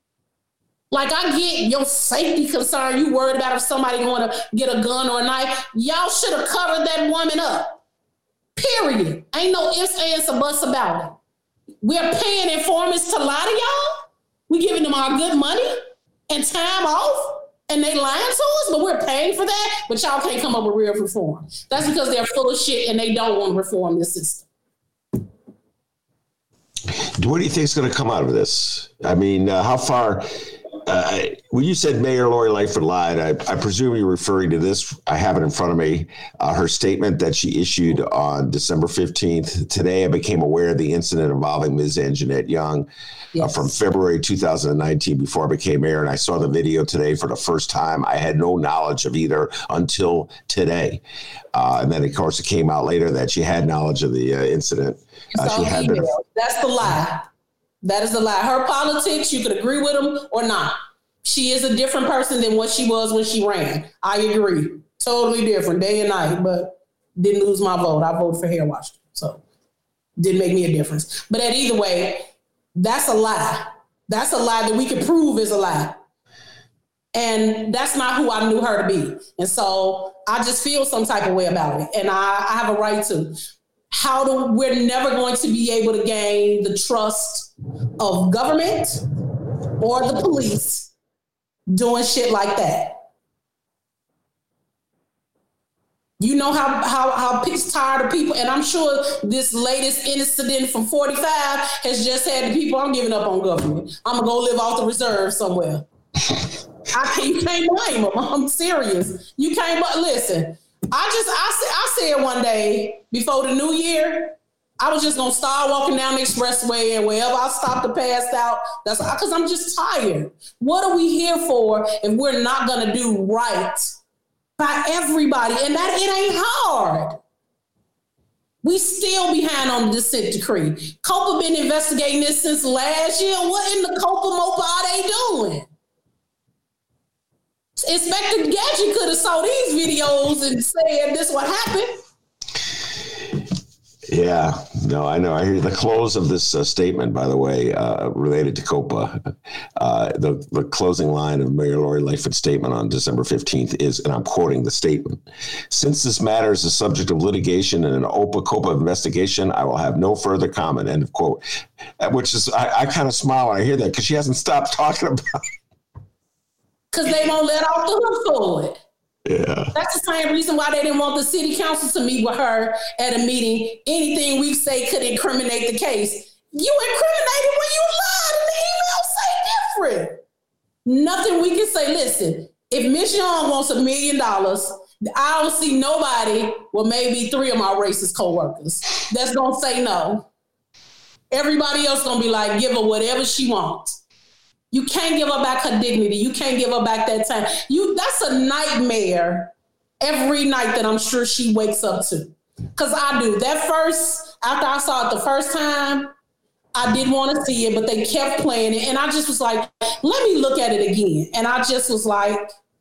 [SPEAKER 5] Like, I get your safety concern. You worried about if somebody going to get a gun or a knife. Y'all should have covered that woman up. Period. Ain't no ifs, ands, or buts about it. We're paying informants to lie to y'all. We giving them our good money and time off, and they lying to us, but we're paying for that. But y'all can't come up with real reform. That's because they're full of shit and they don't want to reform the system.
[SPEAKER 4] What do you think is going to come out of this? I mean, uh, how far? Uh, when you said Mayor Lori Lightfoot lied, I, I presume you're referring to this. I have it in front of me. Uh, her statement that she issued on December fifteenth. Today, I became aware of the incident involving Miz Anjanette Young yes. uh, from February two thousand nineteen before I became mayor. And I saw the video today for the first time. I had no knowledge of either until today. Uh, and then, of course, it came out later that she had knowledge of the uh, incident. Uh, she had been-
[SPEAKER 5] That's the lie. That is a lie. Her politics, you could agree with them or not. She is a different person than what she was when she ran. I agree. Totally different, day and night, but didn't lose my vote. I voted for hair wash. So didn't make me a difference. But at either way, that's a lie. That's a lie that we can prove is a lie. And that's not who I knew her to be. And so I just feel some type of way about it. And I, I have a right to. How do we're never going to be able to gain the trust of government or the police doing shit like that. You know how how how people tired of people, and I'm sure this latest incident from forty-five has just had the people. I'm giving up on government. I'm gonna go live off the reserve somewhere. I can't, you can't blame them. I'm serious. You can't. But listen. I just, I, I said one day before the new year, I was just going to start walking down the expressway and wherever I stopped to pass out, that's because I'm just tired. What are we here for if we're not going to do right by everybody? And that it ain't hard. We still behind on the consent decree. COPA been investigating this since last year. What in the COPA MOPA are they doing? Inspector Gadget could have saw these videos and said this what happened.
[SPEAKER 4] Yeah, no, I know. I hear the close of this uh, statement, by the way, uh, related to COPA. Uh, the, the closing line of Mayor Lori Lightfoot's statement on December fifteenth is, and I'm quoting the statement, "Since this matter is the subject of litigation and an O P A COPA investigation, I will have no further comment," end of quote. Which is, I, I kind of smile when I hear that because she hasn't stopped talking about it.
[SPEAKER 5] Because they won't let off the hook for it.
[SPEAKER 4] Yeah. That's
[SPEAKER 5] the same reason why they didn't want the city council to meet with her at a meeting. Anything we say could incriminate the case. You incriminated when you lied and the email say different. Nothing we can say. Listen, if Miss Young wants a million dollars, I don't see nobody, well, maybe three of my racist coworkers that's going to say no. Everybody else going to be like, give her whatever she wants. You can't give her back her dignity. You can't give her back that time. You that's a nightmare every night that I'm sure she wakes up to. Because I do. That first, after I saw it the first time, I didn't want to see it, but they kept playing it. And I just was like, let me look at it again. And I just was like,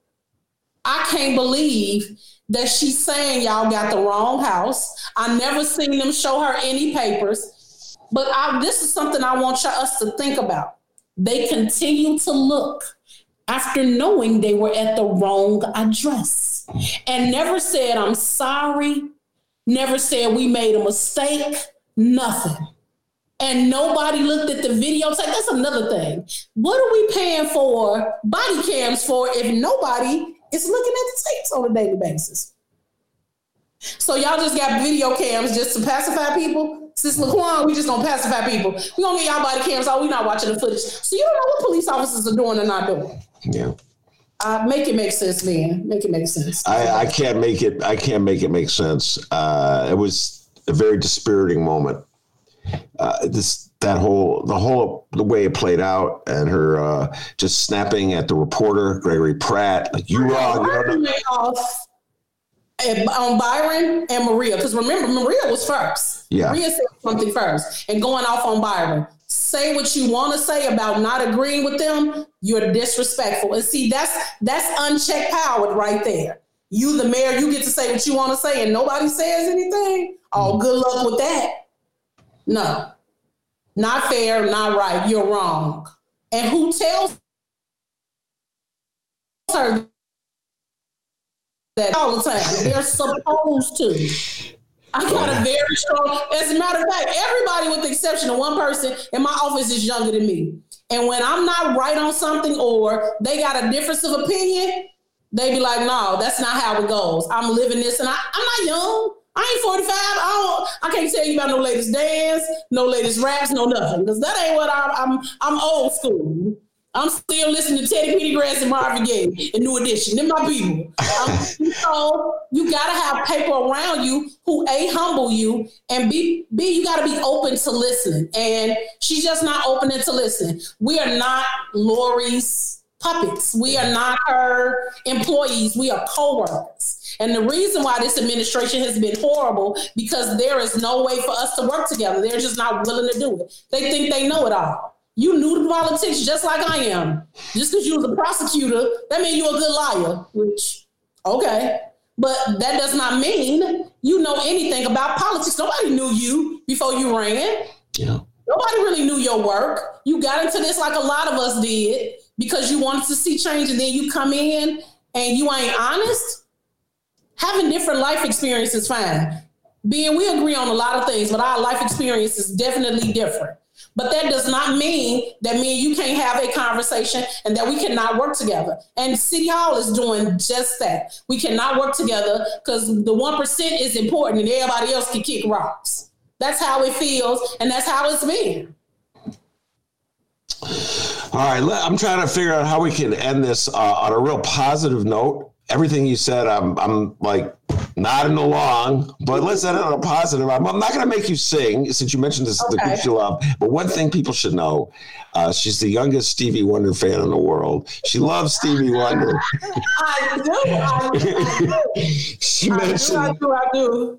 [SPEAKER 5] I can't believe that she's saying y'all got the wrong house. I never seen them show her any papers. But I, this is something I want us to think about. They continue to look after knowing they were at the wrong address and never said, I'm sorry, never said we made a mistake, nothing. And nobody looked at the videotape. That's another thing. What are we paying for body cams for if nobody is looking at the tapes on a daily basis? So y'all just got video cams just to pacify people? Sis Laquan, we just gonna pacify people. We gonna get y'all body cams out. We not watching the footage. So you don't know what police officers are doing or not doing.
[SPEAKER 4] Yeah.
[SPEAKER 5] Uh, make it make sense, man. Make it make sense.
[SPEAKER 4] I, I can't make it. I can't make it make sense. Uh, it was a very dispiriting moment. Uh, this, that whole, the whole, the way it played out, and her uh, just snapping at the reporter, Gregory Pratt, like you wrong. You don't know.
[SPEAKER 5] Off on Byron and Maria, because remember, Maria was first.
[SPEAKER 4] Yeah.
[SPEAKER 5] Maria said something first, and going off on Byron. Say what you want to say about not agreeing with them. You're disrespectful, and see that's that's unchecked power right there. You, the mayor, you get to say what you want to say, and nobody says anything. Oh, good luck with that. No, not fair, not right. You're wrong. And who tells her that all the time? They're supposed to. I got a very strong, as a matter of fact, everybody with the exception of one person in my office is younger than me. And when I'm not right on something or they got a difference of opinion, they be like, no, that's not how it goes. I'm living this and I, I'm not young. I ain't forty-five. I don't. I can't tell you about no latest dance, no latest raps, no nothing. Because that ain't what I'm. I'm. I'm old school. I'm still listening to Teddy Pendergrass and Marvin Gaye and New Edition. They're my people. Um, so you gotta have people around you who A, humble you, and B, B you gotta be open to listen. And she's just not opening to listen. We are not Lori's puppets. We are not her employees. We are co-workers. And the reason why this administration has been horrible, because there is no way for us to work together. They're just not willing to do it. They think they know it all. You knew the politics just like I am. Just because you was a prosecutor, that means you're a good liar, which, okay. But that does not mean you know anything about politics. Nobody knew you before you ran.
[SPEAKER 4] Yeah.
[SPEAKER 5] Nobody really knew your work. You got into this like a lot of us did because you wanted to see change, and then you come in and you ain't honest. Having different life experience is fine. Being we agree on a lot of things, but our life experience is definitely different. But that does not mean that me and you can't have a conversation and that we cannot work together. And City Hall is doing just that. We cannot work together because the one percent is important and everybody else can kick rocks. That's how it feels, and that's how it's been.
[SPEAKER 4] All right, I'm trying to figure out how we can end this uh, on a real positive note. Everything you said, I'm, I'm like nodding along, but let's end it on a positive. I'm, I'm not going to make you sing since you mentioned this, okay. The group you love. But one thing people should know, uh, she's the youngest Stevie Wonder fan in the world. She loves Stevie Wonder.
[SPEAKER 5] I do. I do. I do.
[SPEAKER 4] She
[SPEAKER 5] I
[SPEAKER 4] mentioned.
[SPEAKER 5] I do. I do.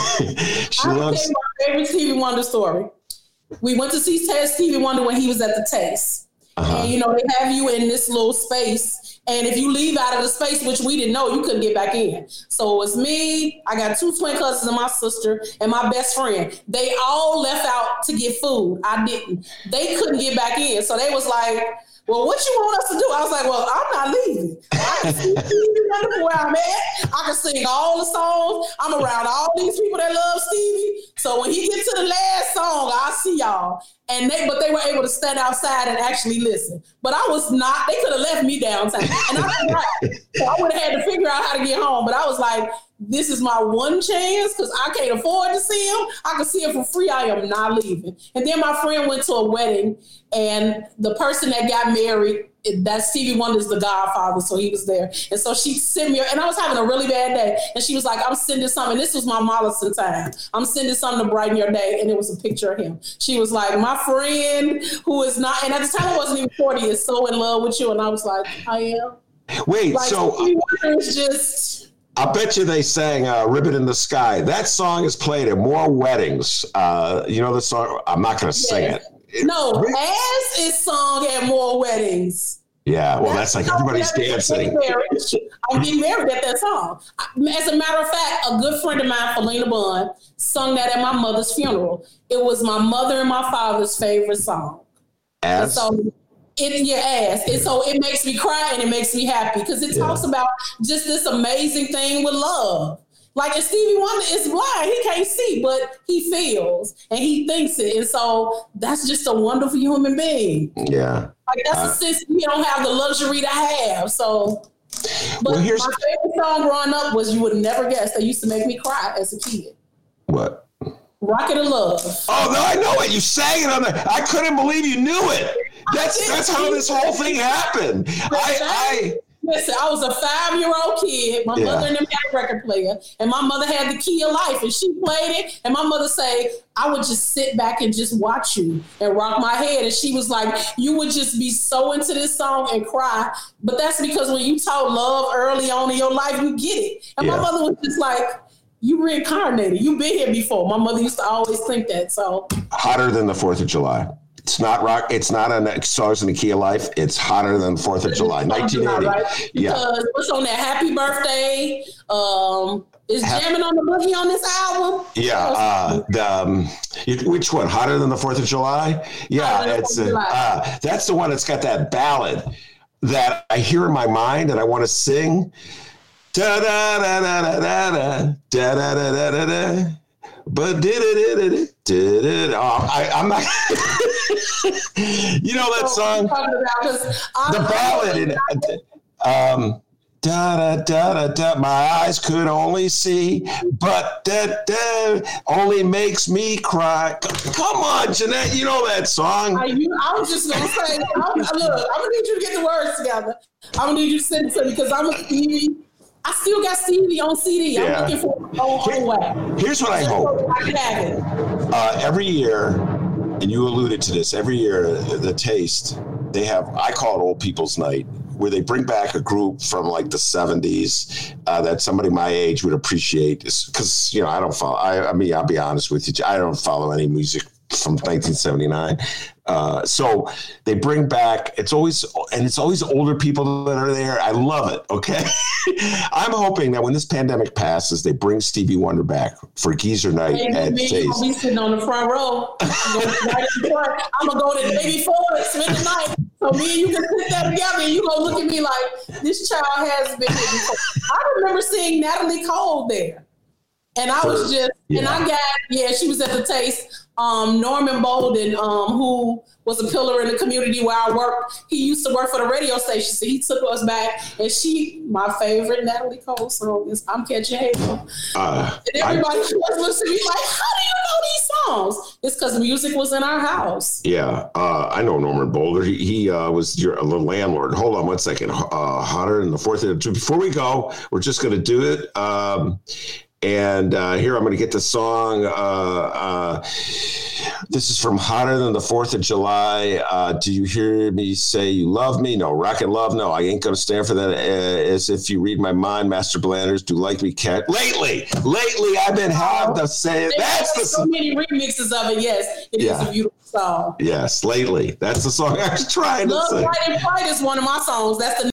[SPEAKER 4] She
[SPEAKER 5] I
[SPEAKER 4] loves.
[SPEAKER 5] my favorite Stevie Wonder story. We went to see Stevie Wonder when he was at the Taste. Uh-huh. And, you know, they have you in this little space. And if you leave out of the space, which we didn't know, you couldn't get back in. So it was me, I got two twin cousins and my sister and my best friend. They all left out to get food. I didn't. They couldn't get back in. So they was like, well, what you want us to do? I was like, well, I'm not leaving. I can see Stevie Wonder where I'm at. I can sing all the songs. I'm around all these people that love Stevie. So when he gets to the last song, I'll see y'all. And they, but they were able to stand outside and actually listen. But I was not, they could have left me downtown. And I was like, so I would have had to figure out how to get home. But I was like, this is my one chance because I can't afford to see him. I can see him for free. I am not leaving. And then my friend went to a wedding, and the person that got married, that Stevie Wonder's the godfather, so he was there. And so she sent me, and I was having a really bad day. And she was like, I'm sending something. This was my Mollison time. I'm sending something to brighten your day. And it was a picture of him. She was like, my friend who is not, and at the time I wasn't even forty, is so in love with you. And I was like, I am.
[SPEAKER 4] Wait,
[SPEAKER 5] like,
[SPEAKER 4] so
[SPEAKER 5] Stevie Wonder is just...
[SPEAKER 4] I bet you they sang uh, Ribbon in the Sky. That song is played at more weddings. Uh, you know the song? I'm not going to
[SPEAKER 5] yes.
[SPEAKER 4] sing it. it.
[SPEAKER 5] No, As is sung at more weddings.
[SPEAKER 4] Yeah, well, that's, that's like everybody's dancing.
[SPEAKER 5] I'm getting married at that song. As a matter of fact, a good friend of mine, Felina Bond, sung that at my mother's funeral. It was my mother and my father's favorite song.
[SPEAKER 4] As?
[SPEAKER 5] And so, in your ass. And so it makes me cry and it makes me happy because it yeah. talks about just this amazing thing with love. Like, if Stevie Wonder is blind, he can't see, but he feels and he thinks it. And so that's just a wonderful human being.
[SPEAKER 4] Yeah.
[SPEAKER 5] Like, that's uh, a sense we don't have the luxury to have. So, but well, my favorite song growing up was, you would never guess, they used to make me cry as a kid.
[SPEAKER 4] What?
[SPEAKER 5] Rocket of Love.
[SPEAKER 4] Oh, no, I know it. You sang it on the, I couldn't believe you knew it. That's that's how this whole thing happened. I, I
[SPEAKER 5] listen. I was a five-year-old kid. My yeah. mother and them had a record player, and my mother had the Key of Life, and she played it. And my mother say, I would just sit back and just watch you and rock my head. And she was like, you would just be so into this song and cry. But that's because when you taught love early on in your life, you get it. And yeah. my mother was just like, you reincarnated. You've been here before. My mother used to always think that. So
[SPEAKER 4] hotter than the Fourth of July. It's not rock. It's not a Songs in the Key of Life. It's hotter than Fourth of July, nineteen eighty. Right? Yeah.
[SPEAKER 5] Because what's on that? Happy Birthday. Um, is ha- Jamming on the Boogie on this album?
[SPEAKER 4] Yeah. Uh, the, um, which one? Hotter than the Fourth of July? Yeah, it's uh, uh, that's the one that's got that ballad that I hear in my mind and I want to sing. Da da da da da da da da da da da. But did it, did it, did it. Oh, I, I'm not. You know that song? The ballad. In, um, Da da da da da. My eyes could only see, but that that only makes me cry. Come on, Jeanette, you know that song.
[SPEAKER 5] I, you, I was just gonna say, I'm, look, I'm gonna need you to get the words together. I'm gonna need you to send it to me because I'm a Stevie. I still got Stevie on C D. I'm yeah. looking for it the whole, whole way.
[SPEAKER 4] Here's what I hope.
[SPEAKER 5] I can have it.
[SPEAKER 4] Uh, every year, and you alluded to this, every year, the Taste, they have, I call it Old People's Night, where they bring back a group from like the seventies uh, that somebody my age would appreciate. Because, you know, I don't follow, I, I mean, I'll be honest with you, I don't follow any music from nineteen seventy-nine. Uh, so they bring back, it's always, and it's always older people that are there. I love it. Okay. I'm hoping that when this pandemic passes, they bring Stevie Wonder back for Geezer Night
[SPEAKER 5] hey,
[SPEAKER 4] at
[SPEAKER 5] me,
[SPEAKER 4] Taste.
[SPEAKER 5] I'll be sitting on the front row. I'm going to go to Baby Ford, spend the night. So me and you can sit there together and you going to look at me like, this child has been here before. I remember seeing Natalie Cole there. And I was just, yeah. and I got, yeah, she was at the Taste. Um, Norman Bolden, um, who was a pillar in the community where I worked, he used to work for the radio station, so he took us back. And she, my favorite Natalie Cole song is "I'm Catching Hell." Uh, and everybody I, was listening to me like, "How do you know these songs?" It's because music was in our house.
[SPEAKER 4] Yeah, uh, I know Norman Bolden. He, he uh, was your a landlord. Hold on one second. Uh, hotter than the fourth. Before we go, we're just going to do it. Um, And uh, here, I'm going to get the song. Uh, uh, this is from Hotter Than the fourth of July. Uh, do you hear me say you love me? No. Rock and Love? No, I ain't going to stand for that. Uh, as if you read my mind, Master Blanders, do like me, cat. Lately, lately, I've been having to say it. That's the
[SPEAKER 5] so many remixes of it. Yes, it yeah. is a beautiful song.
[SPEAKER 4] Yes, lately. That's the song I was trying
[SPEAKER 5] Love,
[SPEAKER 4] to say.
[SPEAKER 5] Love, Fight and Fight is one of my songs. That's the